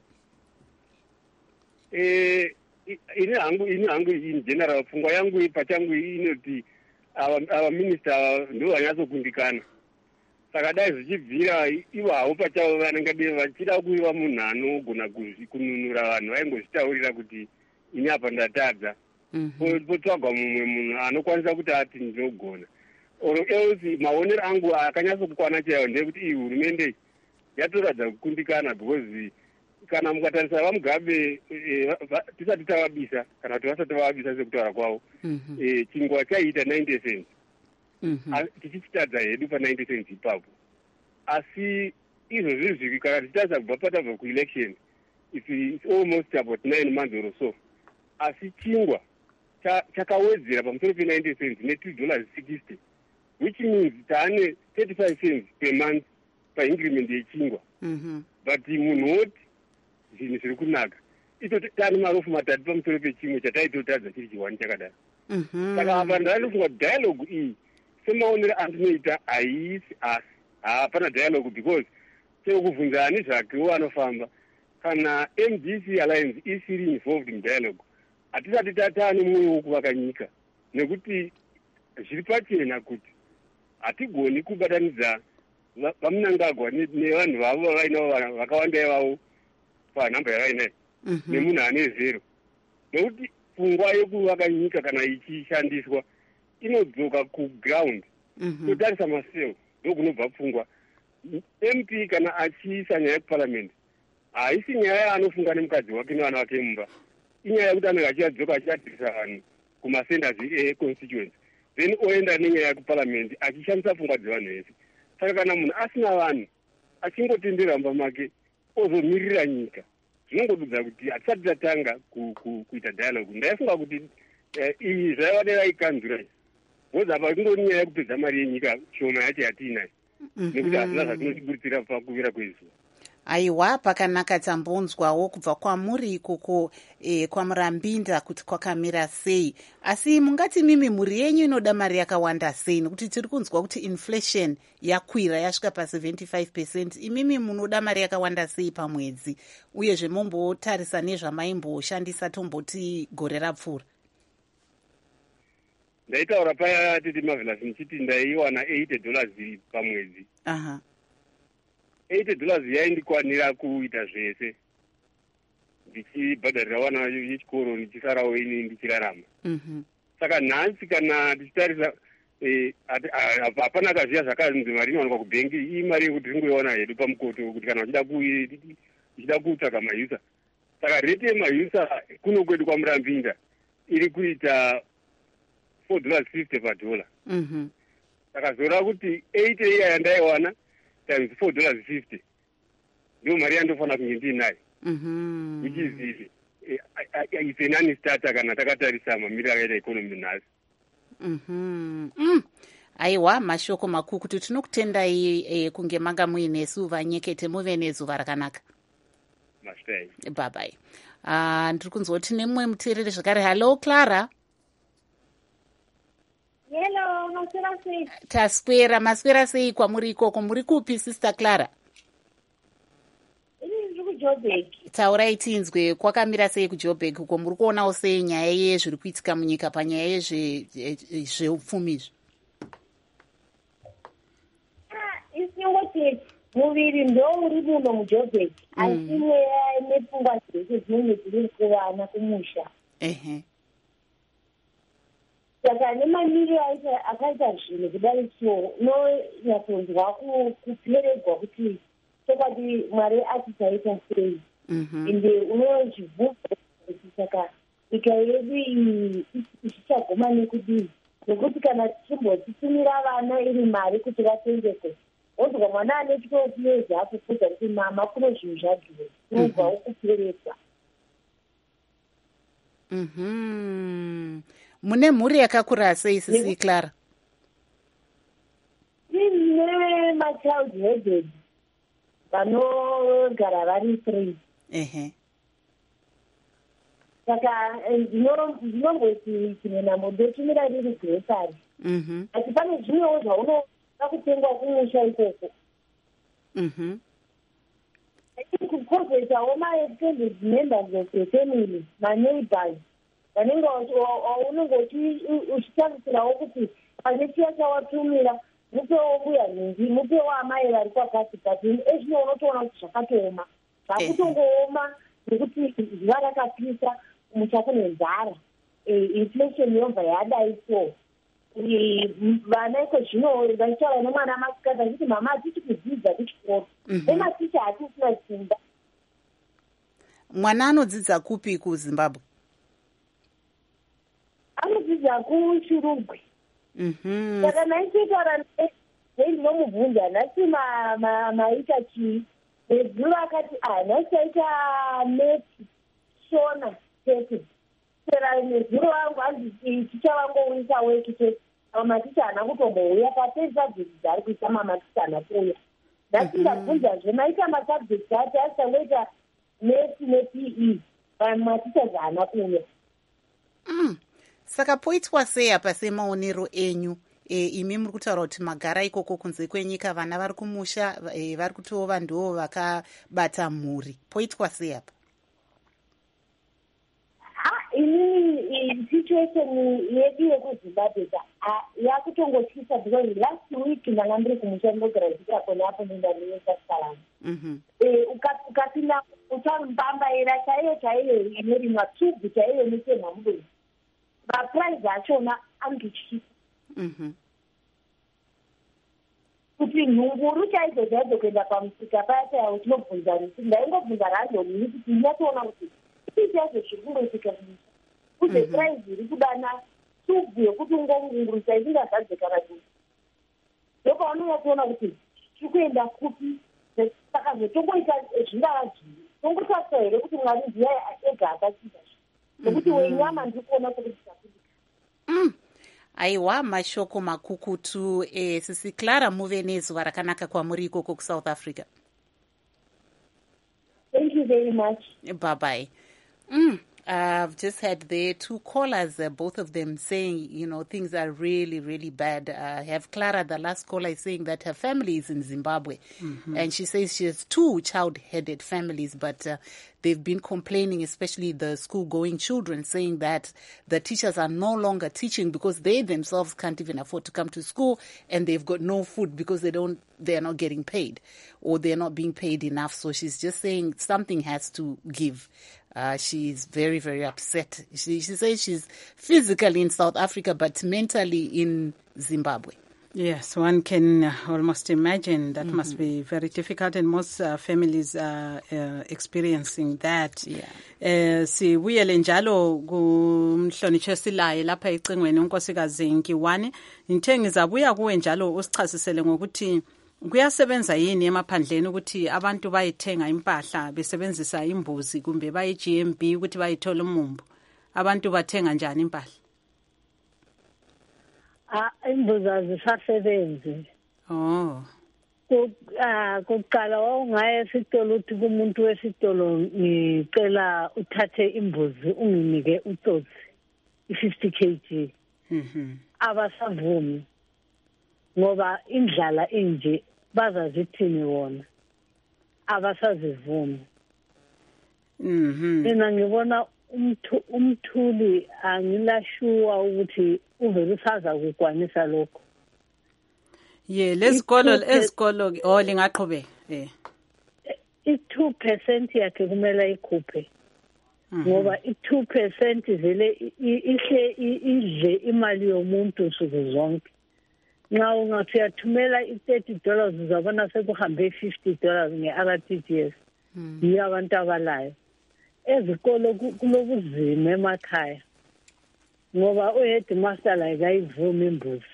Speaker 11: ini hangu in general pfungwa yangu pachangu inoti ava minista ndo vanyatsokundikana. Saka dai zvichibvira ivo havo pachavo vanenge vachida kuiva munhu anogona kununura vanhu vaingozvitaurira kuti ini apa ndatadza. Potsvagwa mumwe munhu anokwanisa kuti ati ndinogona. Else maonero angu akanyatsokukwana chaiwo ndekuti iyi hurumende yatoradza kukundikana because kana mukatarisa vaMugabe tisati tavabisa kana kuti vasati vavabisa sekutaura kwavo chingwa chaiita 90 cents tichichitadza hedu pa90 cents ipapo. Asi izvozvi zviki kana tichitadza kubva patabva kuelection it's almost about 9 months or so. Asi chingwa chakawedzera pamusoro pe90 cents ne$2.60, which means taane 35 cents per month paincrement yechingwa. But munhu woti zvinhu zviri kunaka ito tani marofu matatu pamusoro pechimwe chataitotadza chiri chiwani chakadaro. Saka apa ndanofunga dialogue iyi semaonero andinoita haisi asi hapana dialogue because chekubvunza ani zvakewo anofamba kana MDC Alliance isiri involved in dialogue hatisati tatane mumwe wokuvaka nyika nekuti zviri pachena kuti hatigoni kubatanidza vaMnangagwa nevanhu vavo vainavo vakawanda ivavo panhamba yavainayo nemunhu ane zero. Nekuti pfungwa yekuvaka nyika kana ichishandiswa inodzoka kuground. Totarisa maseo ndokunobva pfungwa. MP kana achiisa nyaya yekuparliament haisi nyaya yaanofunga nemukadzi wake nevana vake mumba. Inyaya yekuti anenge achiyadzoka achiatirisa vanhu kumasenders econstituency then oenda nenyaya yekuparliament achishandisa pfungwa dzevanhu vese. Saka kana munhu asina vanhu achingotendera mumba make ozomirira nyika. Zvinongodudza kuti hatisati tatanga kuita dialogue. Ndaifunga kuti iyi zvaiva nevaikanzura bhoza apa ingori nyaya yekupedza mari yenyika shoma yacho yatiinayo nekuti hazvina zvatinotiburitsira pakuvira kwezuva.
Speaker 1: Aiwa, pakanaka tambonzwawo kubva kwamuri ikoko kwaMurambinda kuti kwakamira sei. Asi mungati mimi mhuri yenyu inoda mari yakawanda sei, nekuti tiri kunzwa kuti inflation yakwira yasvika pa 75%. Imimi munoda mari yakawanda sei pamwedzi, uyezve mombotarisa nezvamaimboshandisa tomboti gore rapfuura?
Speaker 11: Ndaitaura paya titi Marvelous nichiti ndaiwana $80 pamwedzi.
Speaker 1: Aha.
Speaker 11: $80 yaindikwanira kuita zvese ndichibhadharira vana vechikoro ndichisarawo ini ndichirarama. Saka nhasi kana tichitarisa hapana kazviya zvakanzi mari inowanikwa kubhengi, iyi mari yekuti tingoiwana hedu pamukoto kuti kana uchida kutsvaga mayusa. Saka rete yemayusa kuno kwedu kwaMurambinda iri kuita $4.50 padola. Saka zora kuti 80 iya yandaiwana times $4.50 ndio mari yandofanira kunge ndiinayo. Which is it's a non-starter kana takatarisa mamiriro akaita economy nhasi.
Speaker 1: Aiwa, mashoko makuru kuti tinokutendai kunge manga muinesu vanyekete, muve nezuva rakanaka.
Speaker 11: Mastai.
Speaker 1: Bye bye. Ndiri kunzwa kuti nemumwe muteereri zvakare. Hello Clara.
Speaker 12: Hello, maswera sei?
Speaker 1: Taswera, maswera sei kwamuri ikoko? Muri kupi Sister Clara?
Speaker 12: Ini kuJoburg.
Speaker 1: Taurai tinzwe, kwakamira sei kuJoburg uko? Muri kuonawo sei nyaya yezviri kuitika munyika panyaya yezveupfumi izvi?
Speaker 12: Isingoti muviri ndo uri muno muJoburg, asi mweya nepfungwa dzese dzinenge dziri kuvana kumusha. Saka nemaniri akaita zvinhu kudai so unonyatsonzwa kuperegwa kuti chokwadi Mwari atisaita sei, ende unozvibvunza kuti saka nyika yedu iyi ichagoma nekudii, nekuti kana tichimbotitumira vana iri mari kuti vatengeke, wonzwa mwana ane 12 years akupfuta kuti mama kuno zvinhu zvadhura, unobvawo kuperekwa.
Speaker 1: Mune mhuri yakakura sei Sisi Clara?
Speaker 12: Tine machild headed vanogara vari 3. Saka ndinomboti chimwe namo ndotumira riri grocery. Asi pane zvimwewo zvaunoda kutengwa kumusha ikoko. Kukozoitawo ma-extended members of the family, ma-neighbors, vanenge unenge uchitarisirawo kuti pane chiya chawatumira mupewo mbuya nhingi, mupewo amai vari kwakati kati, ezvino unotoona kuti zvakatooma, zvakutongooma nekuti zuva rakapisa, musha kune nzara, inflation yobva yadai so. Vana iko zvino vachitaura nemwana masikati achiti mama hatisi kudzidza kuchikoro, nematicha hatisina simba.
Speaker 1: Mwana anodzidza kupi kuZimbabwe?
Speaker 12: Anodzidza kuShurugwi. Saka naitotaura ndindomubvunza nhasi maita chii, nedzuva akati nhasi aita meti shona tete. Sera nezuro wangu hanzi ticha vangouyisa weki tete, maticha hana kutombouya patei sabjekti ari kuita mamaticha hana kuuya. Nhasi ndabvunzazve maita masabjekti ati asitangoita meti nePE, maticha hana kuuya.
Speaker 1: Saka poitwa sei apa semaonero enyu? Imi muri kutaura kuti magara ikoko kunze kwenyika, vana vari kumusha, vari kutova ndivo vakabata mhuri. Poitwa sei apa?
Speaker 12: Inini situation yedu yekuZimbabwe yakutongotyisa because last week ndanga ndiri kumusha ndogara kona apo ndindaniyekasalama. Ukapinda uchambambaira chaiyo inorimwa tubhu chaiyo netemwa mudori, maprize achona andotyisa. Kuti nhunguru chaidzo dzaidzo kuenda pamusika paya paya utinobvunza rusi, ndaingobvunza randomu kuti ndatoona kuti ichaizvo zviri kungoitika kumusha, uze prize iri kudana tubhu yokuti ungongungurisa isingazadze kana kuti, ndopaunonyatsoona kuti tiri kuenda kupi saka zvetongoita zvingavadzii tongotarisa here kuti mwari ndiye ega akachiita nokuti wenyama ndiri kuona sokuti
Speaker 1: aiwa mashoko makukutu sisi Clara muve nezuva rakanaka kwamuri ikoko kuSouth Africa.
Speaker 12: Thank you very much.
Speaker 1: Bye bye. I've just had there 2 callers, both of them saying, things are really, really bad. I have Clara, the last caller, is saying that her family is in Zimbabwe. And she says she has 2 child-headed families, but they've been complaining, especially the school-going children, saying that the teachers are no longer teaching because they themselves can't even afford to come to school, and they've got no food because they're not getting paid, or they're not being paid enough. So she's just saying something has to give. She's very, very upset. She says she's physically in South Africa, but mentally in Zimbabwe.
Speaker 2: Yes, one can almost imagine that must be very difficult, and most families are experiencing that. Sibuyele njalo kumhlonitshe silaye lapha ecingweni unkosikazi Nkiwane. Ngithe ngizabuya kuwe njalo usichasisele ngokuthi kuyasebenza yini emaphandleni ukuthi abantu bayithenga impahla besebenzisa imbuzi kumbe bayi GMB ukuthi bayithola umumbu. Abantu bathenga njani impahla?
Speaker 9: Imbuzi azisasebenzi. Kuqala wawungaya esitolo uthi kumuntu wesitolo ngicela uthathe imbuzi unginike utsotsi i50 kg. Abasavumi ngoba indlala inje bazazithini wona abasazivumi. Mina ngibona umthuli angilashuwa ukuthi uvele usaza ukukwanisa lokho.
Speaker 2: Lezikolo lingaqhubeka.
Speaker 9: I2% yakhe kumele ikhuphe. Ngoba i2% vele idle imali yomuntu nsuku zonke. Nxa ungathi uyathumela $30 uzabona sekuhambe $50 nge-RTGS. Yiyo abantu abalayo. Ezikolo kulobuzima emakhaya. Ngoba uheadmaster la akayivumi imbuzi.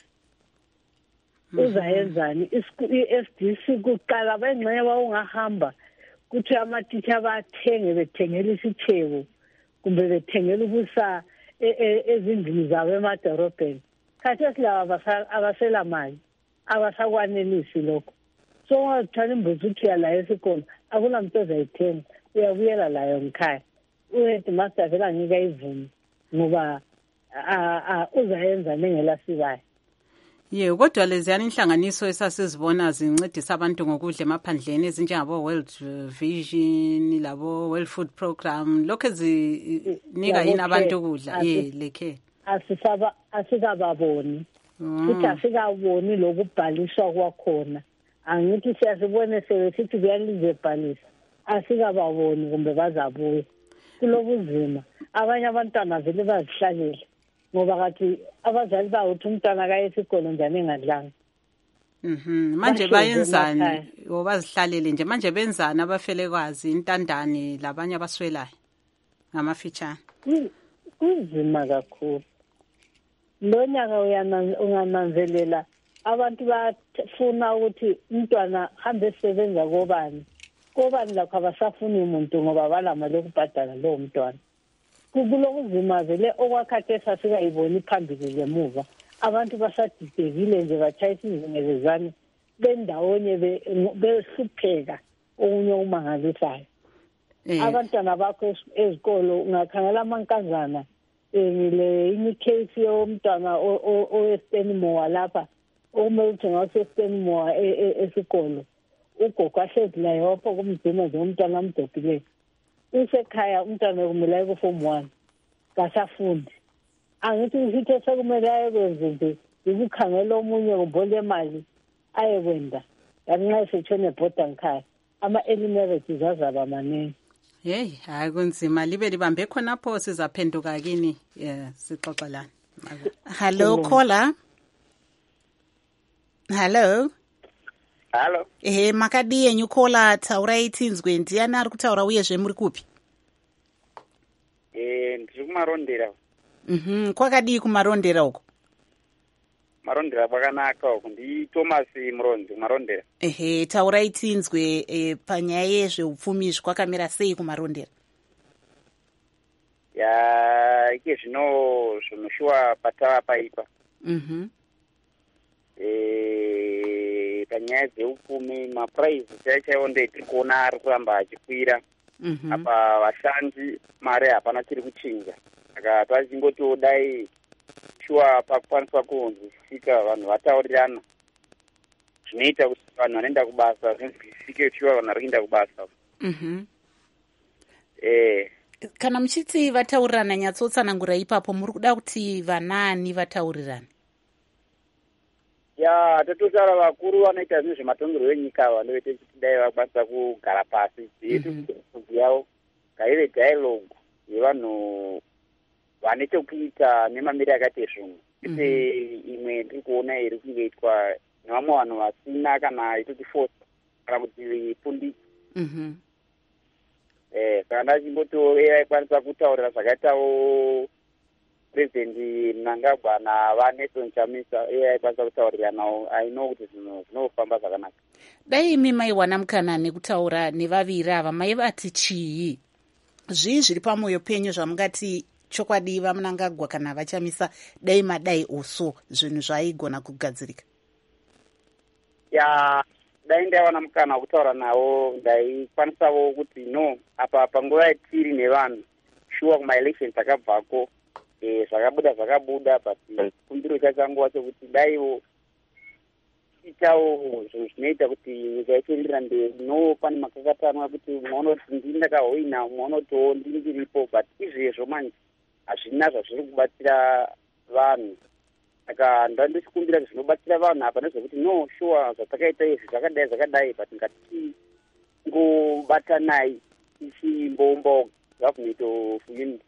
Speaker 9: Uzayenzani? I-SDC kuqala bengxenye bawungahamba kuthi ama-teacher bathenge bethengela isithebo kumbe bethengela ubusa ezindlini zabo emadorobheni. Khathesi laba abasela mali abasakwanelisi lokho. So ungathwala imbuzi uthi uyala esikolo akunamuntu ozayithenga uyabuyela layo ngikhaya. Uheadmaster vele angeke ayivumi ngoba uzayenza nengelasibayo.
Speaker 2: Kodwa leziyana inhlanganiso esasizibona zincedisa abantu ngokudla emaphandleni ezinjengabo World Vision labo World Food Program lokho ezinika yini abantu ukudla lekhe asikababoni futhi asikaboni lokubhaliswa kwakhona. Angithi siyasibone sithi kuyalize bhalisa asikababoni kumbe bazabuye kulobuzima. Abanye abantwana vele bazihlalela ngoba kathi abazali bawuthi umntwana kaye esikolo njani engadlanga. Manje bayenzani bazihlalele nje manje benzani abafelekwazi intandane labanye abaswelayo ngamafitshana?
Speaker 9: Kunzima kakhulu. Lo nyaka ungananzelela abantu bafuna ukuthi umntwana hambe esebenza kobani lakho abasafuni umuntu ngoba balamali lokubhadala lo mntwana. Kulokuzima vele okwakhathesi asikayiboni phambili ngemuva. Abantu basadidekile nje batshayisa izingelezane bendawonye behlupheka okunye umangalisayo. Abantwana bakho ezikolo ungakhangela amankazana le inicase yomntwana oweStenmore lapha okumele ukuthi ngaseStenmore esikolo ugogo ahlezi naye wapho kumgcina nje umntwana amdophileyo. Usekhaya umntwana kumele aye ku-form 1 kasafundi. Angithi isitho sekumele ayekwenze nje ukukhangela omunye kumbole imali ayekwenda ngenxa esetshone ebhoda ngikhaya ama-early marriages azaba maningi.
Speaker 2: Hayi kunzima libe libambe khonapho sizaphenduka kini sixoxelana.
Speaker 1: Hello caller. Hello. Makadiye nyukola taura itsinzwe ndiani ari kutaura uyezve muri kupi?
Speaker 13: Ndiri kumarondera.
Speaker 1: Kwakadii kumarondera uko?
Speaker 13: marondera kwakanaka uku. Thomas Muronzi kumarondera.
Speaker 1: Ehe, taurai tinzwe panyaya yezveupfumi kwakamira sei kumarondera?
Speaker 13: Ya ike zvinoshuwa patava paipa. Panyaya dzeupfumi mapuraizi chaiwo ndetiri kuona ari kuramba achikwira. Apa vashandi mare hapana tiri kuchinja. Saka tachingotiwo dai shuwa pakukwaniswa kunzwisisika vanhu vataurirana. Zvinoita kuti vanhu vanoenda kubasa zvinzwisisike shuwa vanhu vari kuenda kubasa.
Speaker 1: Kana muchiti vataurirana nyatsotsanangura ipapo muri kuda kuti vanani vataurirana?
Speaker 13: Ya tototaura vakuru vanoita zvinhu zvematongerwo enyika vanovete kuti dai vakwanisa kugara pasi yavo ngaive dialogue yevanhu vane chekuita nemamiri akaite zvinhu. Ite imwe ndiri kuona iri kungeitwa nevamwe vanhu vasina kana itoti force kana kuti fundi. Saka ndachimbotiwo aikwanisa kutaurira zvakaitawo President Mnangagwa naVanelson Chamisa aikwanisa kutaurira nawo. Aino kuti zvinhu zvinofamba zvakanaka.
Speaker 1: Dai imi maiwana mukana nekutaura nevaviri ava maivati chii? Zvii zviri pamwoyo penyu zvamungati chokwadi vaMnangagwa kana vaChamisa dai madai oso zvinhu zvaigona kugadzirika?
Speaker 13: Ya dai ndaiwana mukana wekutaura navo ndaikwanisawo kuti no apa panguva yatiri nevanhu shuwa kumaelections akabvako zvakabuda but kumbiro chachanguva chokuti daiwo itawo zvinhu zvinoita kuti nyika ichienderera mberi. No pane makakatanwa kuti mumwe unoti ndini ndakahoina, mumwe unotiwo ndini ndiripo, but izvezvo manje hazvina zvazviri kubatsira vanhu. Saka ndandichikumbira kuti zvinobatsira vanhu apa nezvekuti no shuwa zvatakaita izvi zvakadai but ngatingobatanai tichimboumbawo government of unity.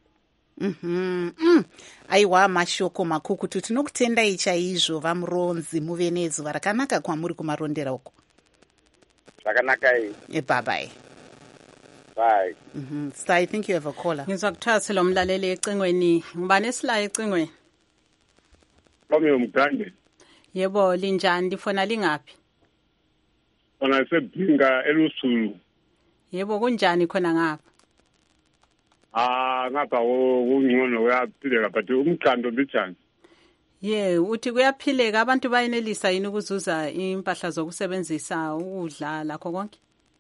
Speaker 1: Aiwa, mashoko makukutu. Tinokutendai chaizvo vaMuronzi, muve nezuva rakanaka kwamuri kumarondera uko.
Speaker 13: Zvakanaka
Speaker 1: bye.
Speaker 13: Bye.
Speaker 1: So I think you have a caller.
Speaker 2: Ngizwa kuthiwa lo mlaleli ecingweni. Ngubani esilayo ecingweni?
Speaker 11: Romeo Mgande.
Speaker 2: Yebo, linjani? Lifona lingaphi?
Speaker 11: Ona sebhinga elusulu.
Speaker 2: Yebo, kunjani khona ngapha?
Speaker 11: Ngapha kungcono kuyaphileka but umthando mbijani.
Speaker 2: Uthi kuyaphileka, abantu bayenelisa yini ukuzuza impahla zokusebenzisa ukudla lakho konke?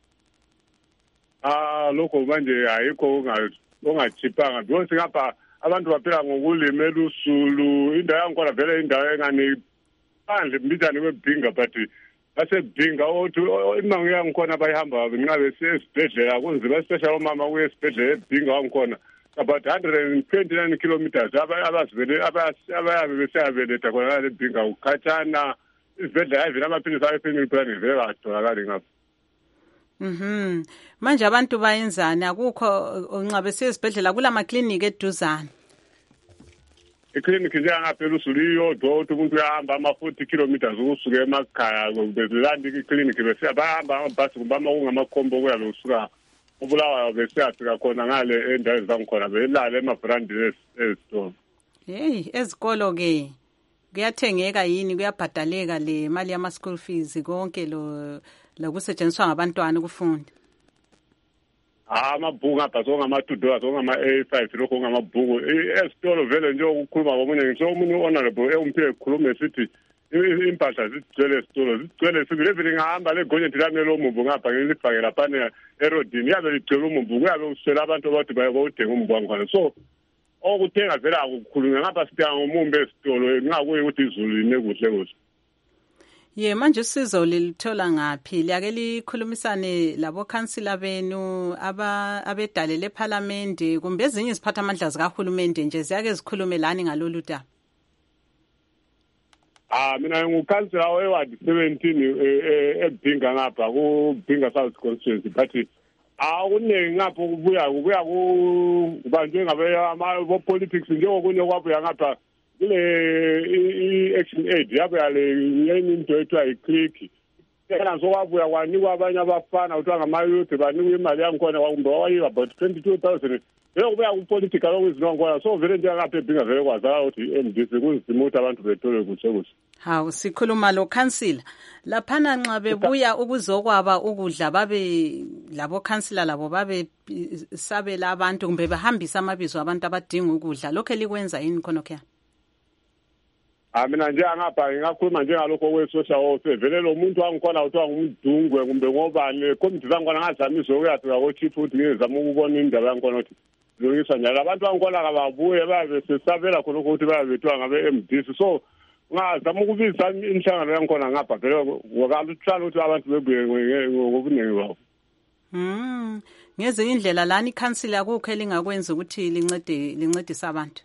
Speaker 11: Lokho manje ayikho ongachipanga because ngapha abantu baphila ngokulima elusulu. Indawo yakhona vele indawo engani phandle mbijani kwebhinga but basebhinga othi imango yangikhona bayihamba nxa besesibhedlela kunzima especially omama kuye esibhedlela ebhinga wangikhona about 129 kilometers abayabe besiyabeletha khona lebhinga ukhatshana. Isibhedlela ayivela amaphilisi awe-family planning vele katholakali ngapha.
Speaker 2: Manje abantu bayenzani? Akukho nxa besiya esibhedlela kulamakliniki eduzane?
Speaker 11: Ikliniki njengangapha elusulu iyodwa ukuthi umuntu uyahamba ama-40 kilometers ukusuka emakhaya belanda ikliniki bayahamba amabhasi kumbe kungamakhombo okuyabe kusuka uBulawayo besiyafika khona ngale endaweni zangikhona belala emabrandini ezitolo.
Speaker 2: Ezikolo-ke kuyathengeka yini? Kuyabhadaleka le mali yama-school fees konke lokusetshenziswa ngabantwana ukufunda?
Speaker 11: Amabhuku ngapha sokungama-$2 sokungama-A5 lokho kungamabhuku esitolo vele nje ukukhuluma komunye ngisho omunye honorable umphe ekhuluma esithi impahla zigcwele esitolo zigcwele sivele ngihamba legonyenti lami lomumbu ngapha ngilifake laphana erodini yabe ligcwele umumbu kuyabe uswela abantu abathi bayawudinga umumbu wangikhona. So okuthenga vele akukhulunywa ngapha sidinga ngomumbu esitolo ngingakuye ukuthi izulu line kuhle.
Speaker 2: Manje usizo lilithola ngaphi? Liyake likhulumisane labo councillor benu abedale leParliament kumbe ezinye iziphathamandla zikahulumende nje ziyake zikhulume lani ngalolu daba?
Speaker 11: Mina ngukhansela weward 17 ebhinga ngapha kubhinga South Constituency but akuningi ngapho kubuya kubanjwe ngabe-politics njengokunye kwabuya ngapha kule i-action aid yabuya le into ethiwa i-click kana nzowabuya kwanikwa abanye abafana kuthiwa ngamayouth banikwa imali yangikhona kumbe wawayiwa about 22,000 vele kubuya kupolitical okwizinto wangikhona so vele njengapha ebhinga vele kwazakala ukuthi i-MDC kunzima ukuthi abantu bethole kuhle kuhle.
Speaker 2: Hawu sikhuluma lo councillor laphana nxa bebuya ukuzokwaba ukudla babe labo councillor labo babe sabela abantu kumbe behambisa amabizo abantu abadinga ukudla lokho likwenza yini khonokho?
Speaker 11: Mina nje angapha ngingakhuluma njengalokho kwe-social welfare vele lo muntu wangikhona kuthiwa ngumdungwe kumbe ngobani committee zangikhona ngazamisa ukuyafika ko-chief ukuthi ngizama ukubona indaba yangikhona ukuthi lungiswa njalo abantu bangikhona kababuye bayabe sesabela khonokho ukuthi bayabe bethiwa ngabe-MDC so ngazama ukubisa inhlangano yangikhona ngapha vele ngokaluhlala ukuthi abantu bebuye ngobuningi babo.
Speaker 2: Ngeze indlela lani ikhansila kukho elingakwenza ukuthi lincedise abantu?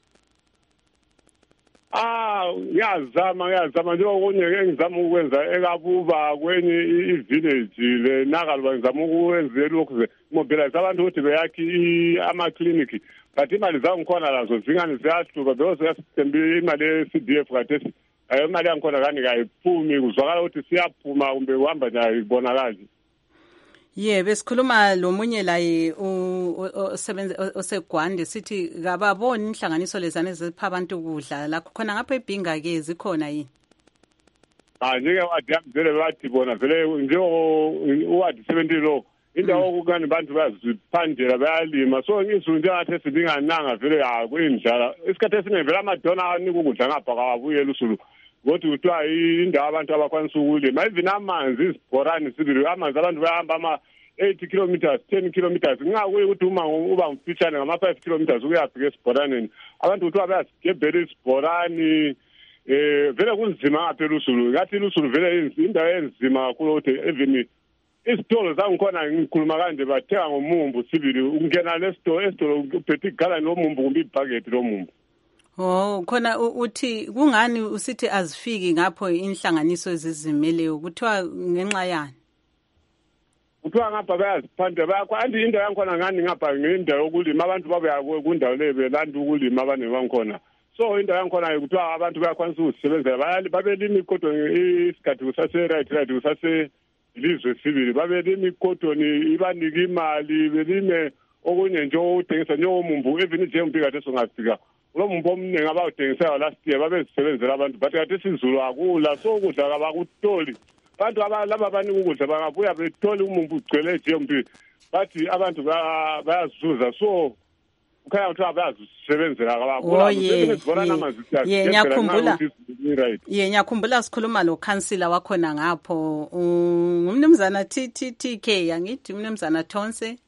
Speaker 11: Ngiyazama nje okunye engizama ukwenza ekabuba kwenye i-village le Nakaluba ngizama ukwenza lokhu mobilize abantu ukuthi beyakhi ama-clinic but imali zangikhona lazo zingani ziyahluka because siyasithembe imali ye-CDF kade imali yangikhona kani kayiphumi kuzwakala ukuthi siyaphuma kumbe kuhamba nayo ibonakali.
Speaker 2: Besikhuluma lomunye laye osegwande sithi kababoni inhlanganiso lezane zipha abantu ukudla lakho khona ngapha ebhinga ke zikhona yini?
Speaker 11: Njeke wadiyamzele bathi bona vele njengowadi 70 lo indawo okukani bantu bayaziphandela bayalima so ngizulu njengathi esidingananga vele kuyindlala isikhathi esiningi vele amadona anika ukudla ngapha kawabuyela usulu ngothi kuthiwa indawo abantu abakwanisa ukulima even amanzi izibhorani sibili amanzi abantu bayahamba ama-8 kilometers 10 kilometers ngingakuye ukuthi uma uba mfitshane ngama-5 kilometers ukuyafika esibhoraneni abantu kuthiwa bayazigebhela isibhorani vele kunzima ngapha elusulu ngathi ilusulu vele indawo enzima kakhulu ukuthi even isitolo zangikhona ngikhuluma kanje bathenga ngomumbu sibili ungena nesitolo uphethe igalani lomumbu kumbe ibhaketi lomumbu.
Speaker 2: Khona uthi kungani usithi azifiki ngapho inhlanganiso ezizimeleyo kuthiwa ngenxa yani?
Speaker 11: Kuthiwa ngapha bayaziphanda bayakwanti indawo yangikhona ngani ngapha ngendawo yokulima abantu babuya kundawo le belanda ukulima abaningi bangikhona so indawo yangikhona kuthiwa abantu bayakwanisa ukuzisebenzela babelima ikotoni isikhathi kusase-right kusase ilizwe sibili babelima ikotoni ibanike imali belime okunye nje okuthengisa njengomumbu even ijembi kade songafika lo mumbu omningi abawuthengisayo last year babezisebenzela abantu but kade sizulu akula so ukudla kabakutoli abantu laba banika ukudla bangabuya bethole umumbu ugcwele ejembi bathi abantu bayazuza so ukhaya ukuthi bayazisebenzela kabakula
Speaker 2: ngiyakhumbula sikhuluma lo councillor wakhona ngapho umnumzana TK angithi umnumzana Thonse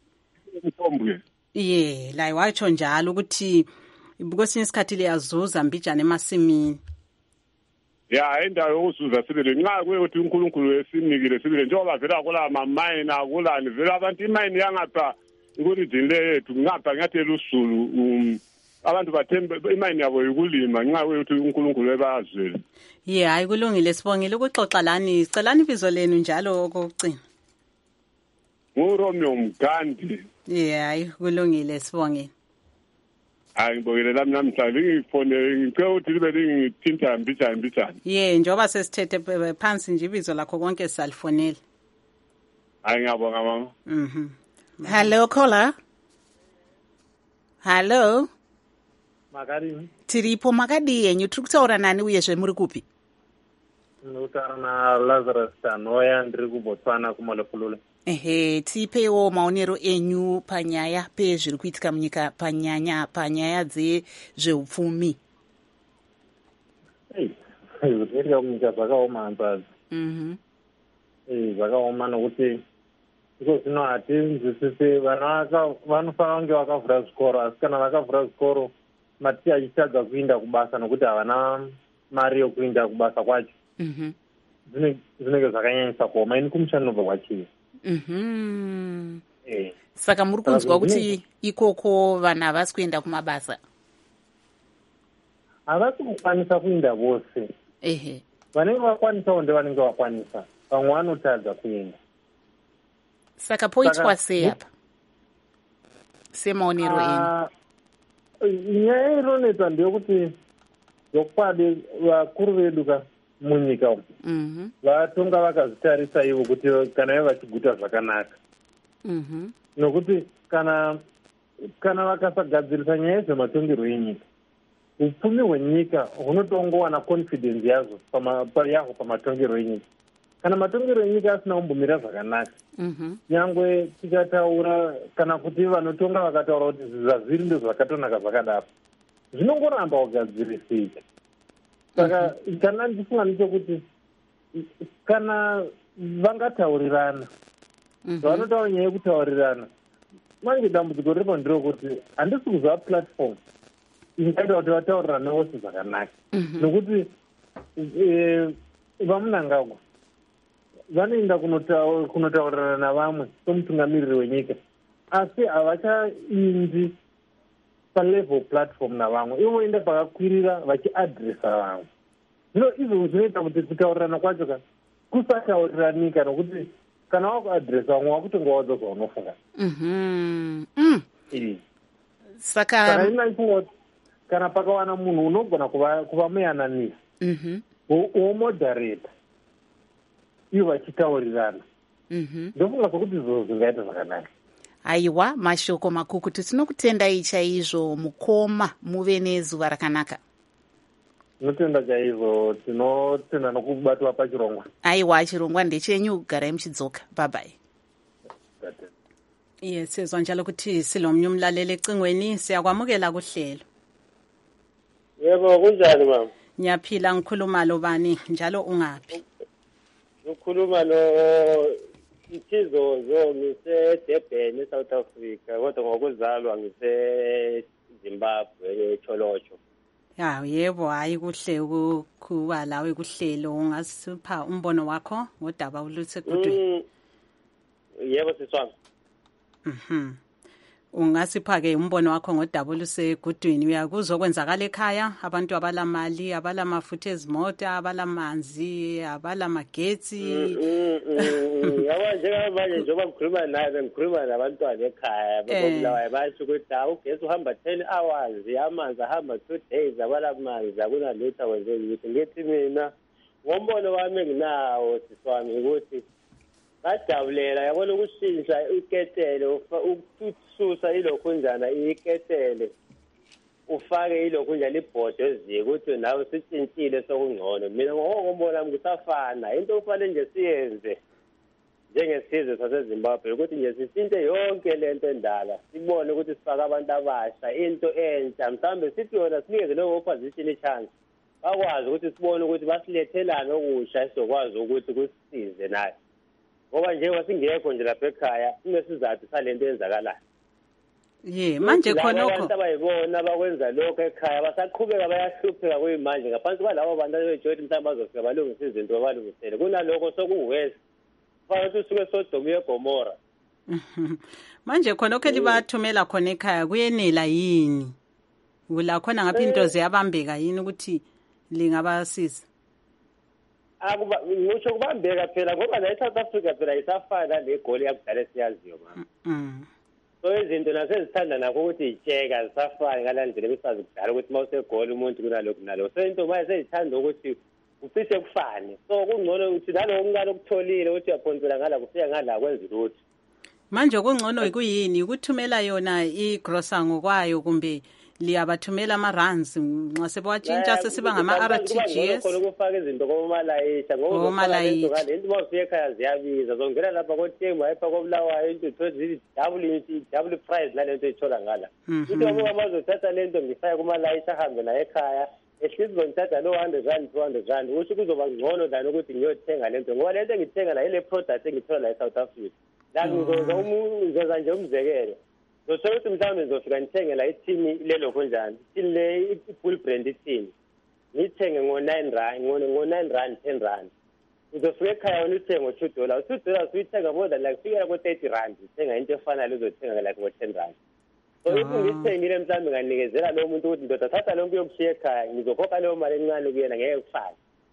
Speaker 2: laye watsho njalo ukuthi kwesinye isikhathi liyazuza mbijana emasimini.
Speaker 11: Indawo yokuzuza sibili nxa kuyekuthi uNkulunkulu esinikile sibili njengoba vele akula mamayini akulani vele abantu imayini yangapha ikuridini lethu ngapha ngathi elusulu abantu bathembe imayini yabo yikulima nxa kuyekuthi uNkulunkulu ebazwele.
Speaker 2: Hayi kulungile sibongile ukuxoxa lani sicelani ibizo lenu njalo okugcina.
Speaker 11: nguRomeo Mgandi.
Speaker 2: Hayi kulungile sibongile.
Speaker 11: Ngibongile lami namhlanje ngifone ngicela ukuthi libe lingithinta mbijana.
Speaker 2: Njoba sesithethe phansi nje ibizo lakho konke salifonela.
Speaker 11: Ngiyabonga mama.
Speaker 1: Hello caller. Hello.
Speaker 14: Makadini.
Speaker 1: Tiripo makadi yenyu turi kutaura nani uyezve muri kupi?
Speaker 14: Ndinotaura naLazarus Tanoya ndiri kuBotswana kuMalefulule.
Speaker 1: Tipewo maonero enyu panyaya pezviri kuitika munyika panyaya dzezveupfumi.
Speaker 14: Zvinoitika munyika zvakaoma hanzazi. Zvakaoma nokuti iko zvino hatinzwisisi vana vanofanira kunge vakavhura zvikoro asi kana vakavhura zvikoro maticha achitadza kuinda kubasa nokuti havana mari yokuinda kubasa kwacho. Zvinenge zvakanyanyisa kuoma ini kumushando nobva kwachii.
Speaker 1: Saka muri kunzwa kuti ikoko vanhu havasi kuenda kumabasa?
Speaker 14: Havasi kukwanisa kuinda vose. Vanenge vakwanisawo ndevanenge vakwanisa, vamwe vanotadza kuenda.
Speaker 1: Saka poitwa sei apa semaonero enyu?
Speaker 14: Nyaya inonetsa ndeyekuti zvokwadi vakuru vedu ka munyika umu vatonga vakazvitarisa ivo kuti kana ivo vachiguta zvakanaka nokuti kana vakasagadzirisa nyaya dzematongerwo enyika upfumi hwenyika hunotongowana confidence yazvo pamatongerwo enyika. Kana matongerwo enyika asina kumbomira zvakanaka nyangwe tikataura kana kuti vanotonga vakataura kuti zvazviri ndozvakatonaka zvakadaro zvinongoramba kugadzirisika. Saka kana ndifunga ndechekuti kana vangataurirana vanotaura nyaya yekutaurirana mange dambudziko riripo nderokuti handisi kuziva platform ingaita kuti vataurirane vose zvakanaka nokuti vamunangagwa vanoenda kunotaurirana navamwe somutungamiriri wenyika asi havachaindi palevel platform navamwe ivo voenda pakakwirira vachiadresa vamwe. Zvino izvo zvinoita kuti kutaurirana kwacho kusatauriranika nokuti kana wakuadresa vamwe wakutonga wadza zvaunofunga.
Speaker 1: Saka
Speaker 14: kana pakawana munhu unogona kuva muyananisi womoderata ivo vachitaurirana ndofunga sokuti izvozvo zvingaita zvakanaka.
Speaker 1: Aiwa, mashoko makukutu, tinokutendai chaizvo mukoma, muve nezuva rakanaka.
Speaker 14: Tinotenda chaizvo, tinotenda nokubatwa pachirongwa.
Speaker 1: Aiwa, chirongwa ndechenyu, garai muchidzoka. Bye bye.
Speaker 2: Yes, sizwa njalo ukuthi silomnye umlaleli ecingweni, siyakwamukela kuhlelo.
Speaker 15: Yebo, kunjani mama?
Speaker 2: Ngiyaphila, ngikhuluma lo bani, njalo ungaphi?
Speaker 15: Ngikhuluma no Ichizozo, ngise-Durban, eSouth Africa, kodwa ngokuzalwa ngise-Zimbabwe, eCholocho.
Speaker 2: Ya, yebo, hayi kuhle ukuba lawe kuhlelo. Ungasipha umbono wakho ngodaba olusekudweni?
Speaker 15: Yebo, siswami.
Speaker 2: Ungasipha-ke umbono wakho ngodaba olusegudwini. Uyakuzwa okwenzakala ekhaya, abantu abalamali, abalamafutha ezimota, abalamanzi, abalamagetsi.
Speaker 15: Yabo njengamanje njengoba ngikhuluma naye ngikhuluma nabantwana ekhaya bebulawayo basho ukuthi ugesi uhamba 10 hours amanzi ahamba 2 days abalamanzi akunalutho akwenzeki ukuthi ngithi mina ngombono wami enginawo siswami ukuthi ngajabulela yabona ukushintsha iketele ukususa ilokhunjana iketele ufake ilokhunjana ibhodo eziye ukuthi nawe sitshintshile sokungcono. Mina ngokombona wami kusafana into ofanele nje siyenze njengesizwe saseZimbabwe ukuthi nje sisinte yonke lento endala sibone ukuthi sifaka abantu abasha into entsha mhlambe sithi yona sinikeze leyo opposition chance bakwazi ukuthi sibone ukuthi basilethelana okusha esizokwazi ukuthi kusisize naye ngoba nje wasingekho nje lapha ekhaya sinesizathu salento eyenzakalayo.
Speaker 2: Manje khonokho
Speaker 15: abantu abayibona bakwenza lokho ekhaya basaqhubeka bayahlupheka kuyimanje ngaphansi kwalabo bantu abejoyini mhlawumbe bazofika balungisa izinto babalungisele kunalokho sokuwest fanele usuke Sodoma eGomora.
Speaker 2: Manje khonokho libathumela khona ekhaya kuyenela yini? Kula khona ngapha into ziyabambeka yini ukuthi lingabasiza?
Speaker 15: Ngisho kubambeka phela ngoba la eSouth Africa phela isafana negoli yakudala siyaziyo mama. So izinto nasezithanda nakho ukuthi itsheka zisafana ngalandlela ebisazi kudala ukuthi mawusegoli umuntu kunalokho nalokho. So into manje seyithanda ukuthi ucishe kufane. So kungcono ukuthi nalo okuncane okutholile ukuthi uyaphonsela ngala kufika ngala kwenza lutho.
Speaker 2: Manje kungcono kuyini ukuthumela yona igrosa ngokwayo kumbe liyabathumela ama-runs nxa sebawatshintsha sesiba ngama-RTGS
Speaker 15: khona ukufaka izinto komalayisha ngoba into mawufika ekhaya ziyabiza zongena lapha koTembu ayipha kobulawayo into uthola double price nalento ithola ngala ukuthi wabuka bazothatha lento ngifake kumalayisha ahambe naye ekhaya ehlisi ngithatha lo 100 rand 200 rand usho kuzoba ngcono than ukuthi ngiyothenga lento ngoba lento engithenga la ile product engithola la eSouth Africa la ngizoza nje umzekelo so ukuthi mhlawumbe ngizofika ngithenge la ithini lelo konjani ithini le i-full brand ithini ngithenge ngo9 rand ngo9 rand 10 rand uzofika ekhaya wena uthenge $2 $2 uyithenga more than like fika ko30 rand uthenga into efanayo uzothenga like ngo10 rand so if ngithengile mhlawumbe nganikezela lo muntu ukuthi ndoda thatha lonke yokushiya ekhaya ngizokhokha leyo mali encane kuyena ngeke kufane.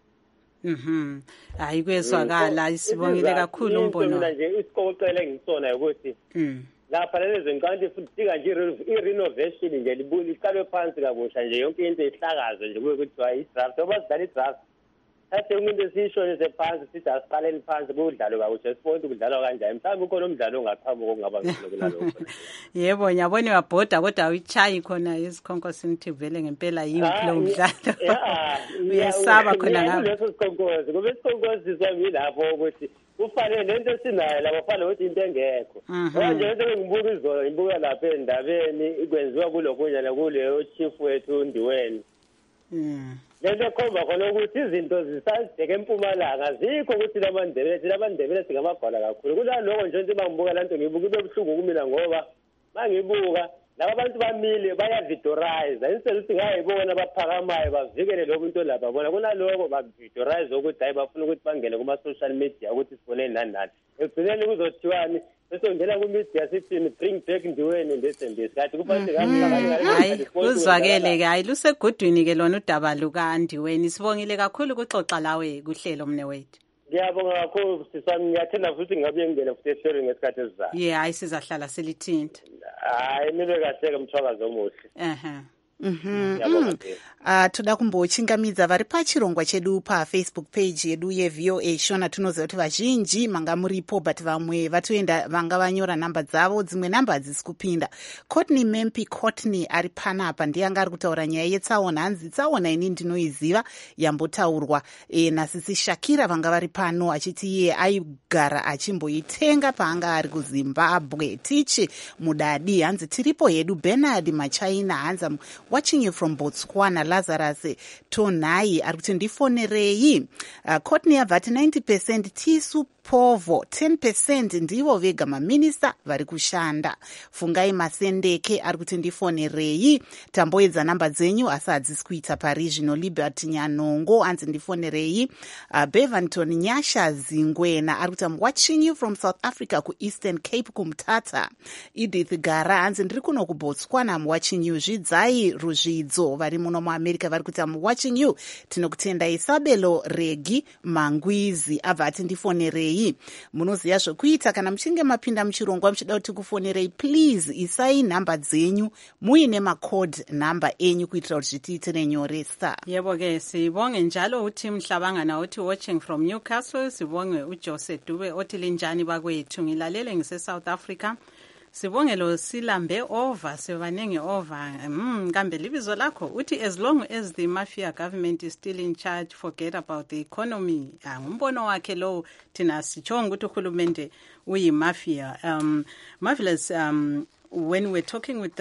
Speaker 2: Hayi kwezwakala isibongile kakhulu umbono
Speaker 15: mina nje isikocela engisona ukuthi lapha lezi zinkanti futhi tika nje i-renovation nje liqalwe phansi kabusha nje yonke into ihlakazo nje kuye kuthiwa i-draft oba sidala i-draft Athe umuntu esishonise phansi sithi asiqaleni phansi kudlalwe kakuhle sibone kudlalwa kanjani. Mhlawumbe ukhona umdlalo ongaphambi kokungaba ngcono kunalokho.
Speaker 2: Yebo nyabona uyabhoda kodwa uyichayi khona esikhonkosini ukuthi vele ngempela yini lo mdlalo. Uyesaba khona ngapha.
Speaker 15: Leso sikhonkosi kube isikhonkosi sami lapho ukuthi kufanele lento esinayo labo fanele ukuthi into engekho. Manje into engibuka izolo ngibuka lapha endabeni ikwenziwa kulokunyana kuleyo chief wethu uNdiweni. Lento khomba khona ukuthi izinto zisazibheke eMpumalanga zikho ukuthi lamandebele singamagwala kakhulu. Kunaloko nje into bangibuka lanto ngibuka ibe buhlungu kumina ngoba mangibuka laba abantu bamile bayavidorize instead ukuthi ngayibona baphakamayo bavikele lokho into lapha bona kunaloko bavidorize ukuthi hayi bafuna ukuthi bangene kuma social media ukuthi sibone nani ekugcineni kuzothiwani bese ngena ku media sithi bring back Ndiweni ndesendisi kathi kufanele
Speaker 2: hayi kuzwakele hayi lusegudwini ke lona udaba luka Ndiweni sibongile kakhulu ukuxoxa lawe kuhlelo mne wethu.
Speaker 15: Ngiyabonga kakhulu sisami ngiyathanda futhi ngabe ngene futhi eseri ngesikhathi esizayo.
Speaker 2: Yeah hayi sizahlala selithinta.
Speaker 15: Hayi nibe kahle ke mthwakazi omuhle.
Speaker 1: Toda kumbochingamidza vari pachirongwa chedu paFacebook page yedu yeVOA Shona tunoziva kuti vazhinji manga muripo but vamwe vatoenda vanga vanyora namba dzavo dzimwe namba hadzisi kupinda. Courtney Mempi Courtney ari panapa ndiye anga ari kutaura nyaya yetsaona hanzi tsaona ini ndinoiziva yambotaurwa nasisi Shakira vanga vari pano achiti iye aigara achimboitenga paanga ari kuZimbabwe. Tichi mudadi hanzi tiripo hedu Bernard Machaina hanzi watching you from Botswana. Lazarus Tonai ari kuti ndifonerei. Courtney abvati 90% tisu povo 10% ndivo vega maminista vari kushanda. Fungai Masendeke ari kuti ndifonerei tamboedza namba dzenyu asi hadzisi kuita parizvino. Liberty Nyanongo anzi ndifonerei. Bevanton Nyasha Zingwena ari kuti I'm watching you from South Africa ku Eastern Cape kumtata. Edith Gara anzi ndiri kuno kuBotswana I'm watching you. Zvidzai Ruzvidzo vari muno muAmerica vari kuti I'm watching you. Tinokutenda. Isabelo Regi Mangwizi abva ati ndifonerei. Munoziva zvokuita kana muchinge mapinda muchirongwa muchida kuti kufonerei please isai nhamba dzenyu muine macode namba enyu kuitira kuti zvitiitire nyoresa.
Speaker 2: Yebo ke sibonge njalo uthi Mhlabangana uthi watching from Newcastle. Sibonge uJose Dube othi linjani bakwethu ngilalele ngise South Africa. Sibonge lo silambe over sebanenge over kambe libizo lakho uthi as long as the mafia government is still in charge forget about the economy. Ngumbono wakhe lo thina sichonga ukuthi uhulumende uyi mafia. Marvelous when we're talking with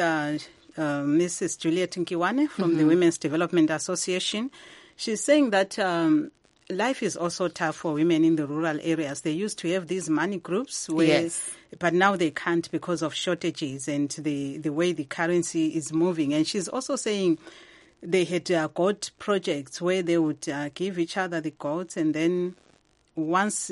Speaker 2: Mrs. Juliet Nkiwane from the Women's Development Association, she's saying that life is also tough for women in the rural areas. They used to have these money groups where, but now they can't because of shortages and the way the currency is moving. And she's also saying they had goat projects where they would give each other the goats, and then once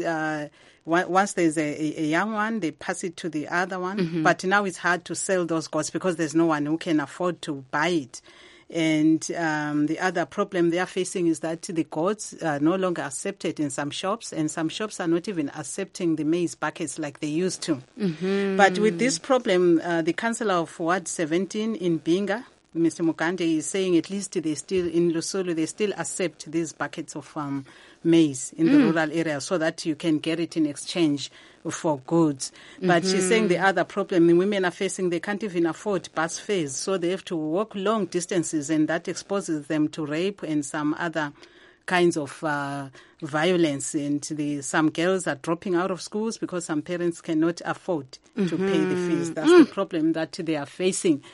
Speaker 2: there's a young one, they pass it to the other one. But now it's hard to sell those goats because there's no one who can afford to buy it. And the other problem they are facing is that the goats are no longer accepted in some shops, and some shops are not even accepting the maize buckets like they used to. But with this problem, the councillor of Ward 17 in Binga, Mr. Mukande, is saying at least they still, in Lusulu, they still accept these buckets of maize in the rural area so that you can get it in exchange for goods. But she's saying the other problem the women are facing, they can't even afford bus fares, so they have to walk long distances, and that exposes them to rape and some other kinds of violence. And some girls are dropping out of schools because some parents cannot afford to pay the fees. That's the problem that they are facing.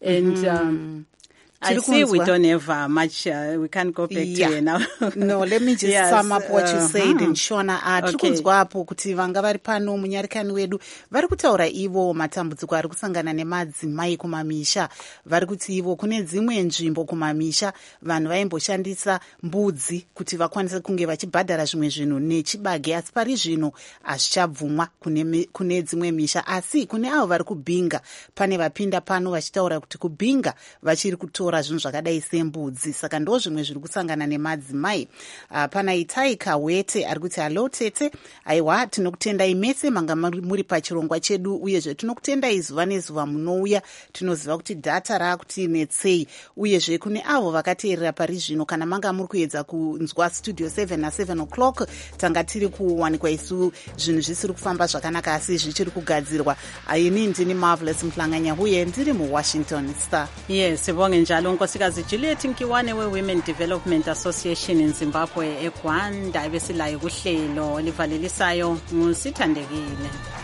Speaker 2: And I see we don't have much, we can't go back to here now.
Speaker 1: No, let me just sum up what you said in Shona. Tiri kunzwa apo kuti vanga vari pano munyarikani wedu vari kutaura ivo matambudziko ari kusangana nemadzimai kumamisha. Vari kuti ivo kune dzimwe nzvimbo kumamisha vanhu vaimboshandisa mbudzi kuti vakwanise kunge vachibhadhara zvimwe zvinhu nechibage, asi pari zvino hazvichabvumwa kune dzimwe misha. Asi kune avo vari kubhinga pane vapinda pano vachitaura kuti kubhinga vachiri kutora kutora zvinhu zvakadai sembudzi. Saka ndo zvimwe zviri kusangana nemadzimai. Pana Itai Kawete ari kuti halo tete, aiwa tinokutendai mese manga muri pachirongwa chedu, uyezve tinokutendai zuva nezuva munouya. Tinoziva kuti dhata rakutinetsei, uyezve kune avo vakateerera pari zvino, kana manga muri kuedza kunzwa studio 7 na7 o'clock, tanga tiri kuwanikwa isu zvinhu zvisiri kufamba zvakanaka asi zvichiri kugadzirwa. Ini ndini Marvelous Mhlanganya uye ndiri muWashington Star.
Speaker 2: Yes, sibonge njalo unkosikazi Juliet Nkiwane we-Women Development Association in Zimbabwe eGwanda ebesilayo kuhlelo livalelisayo nguSithandekile.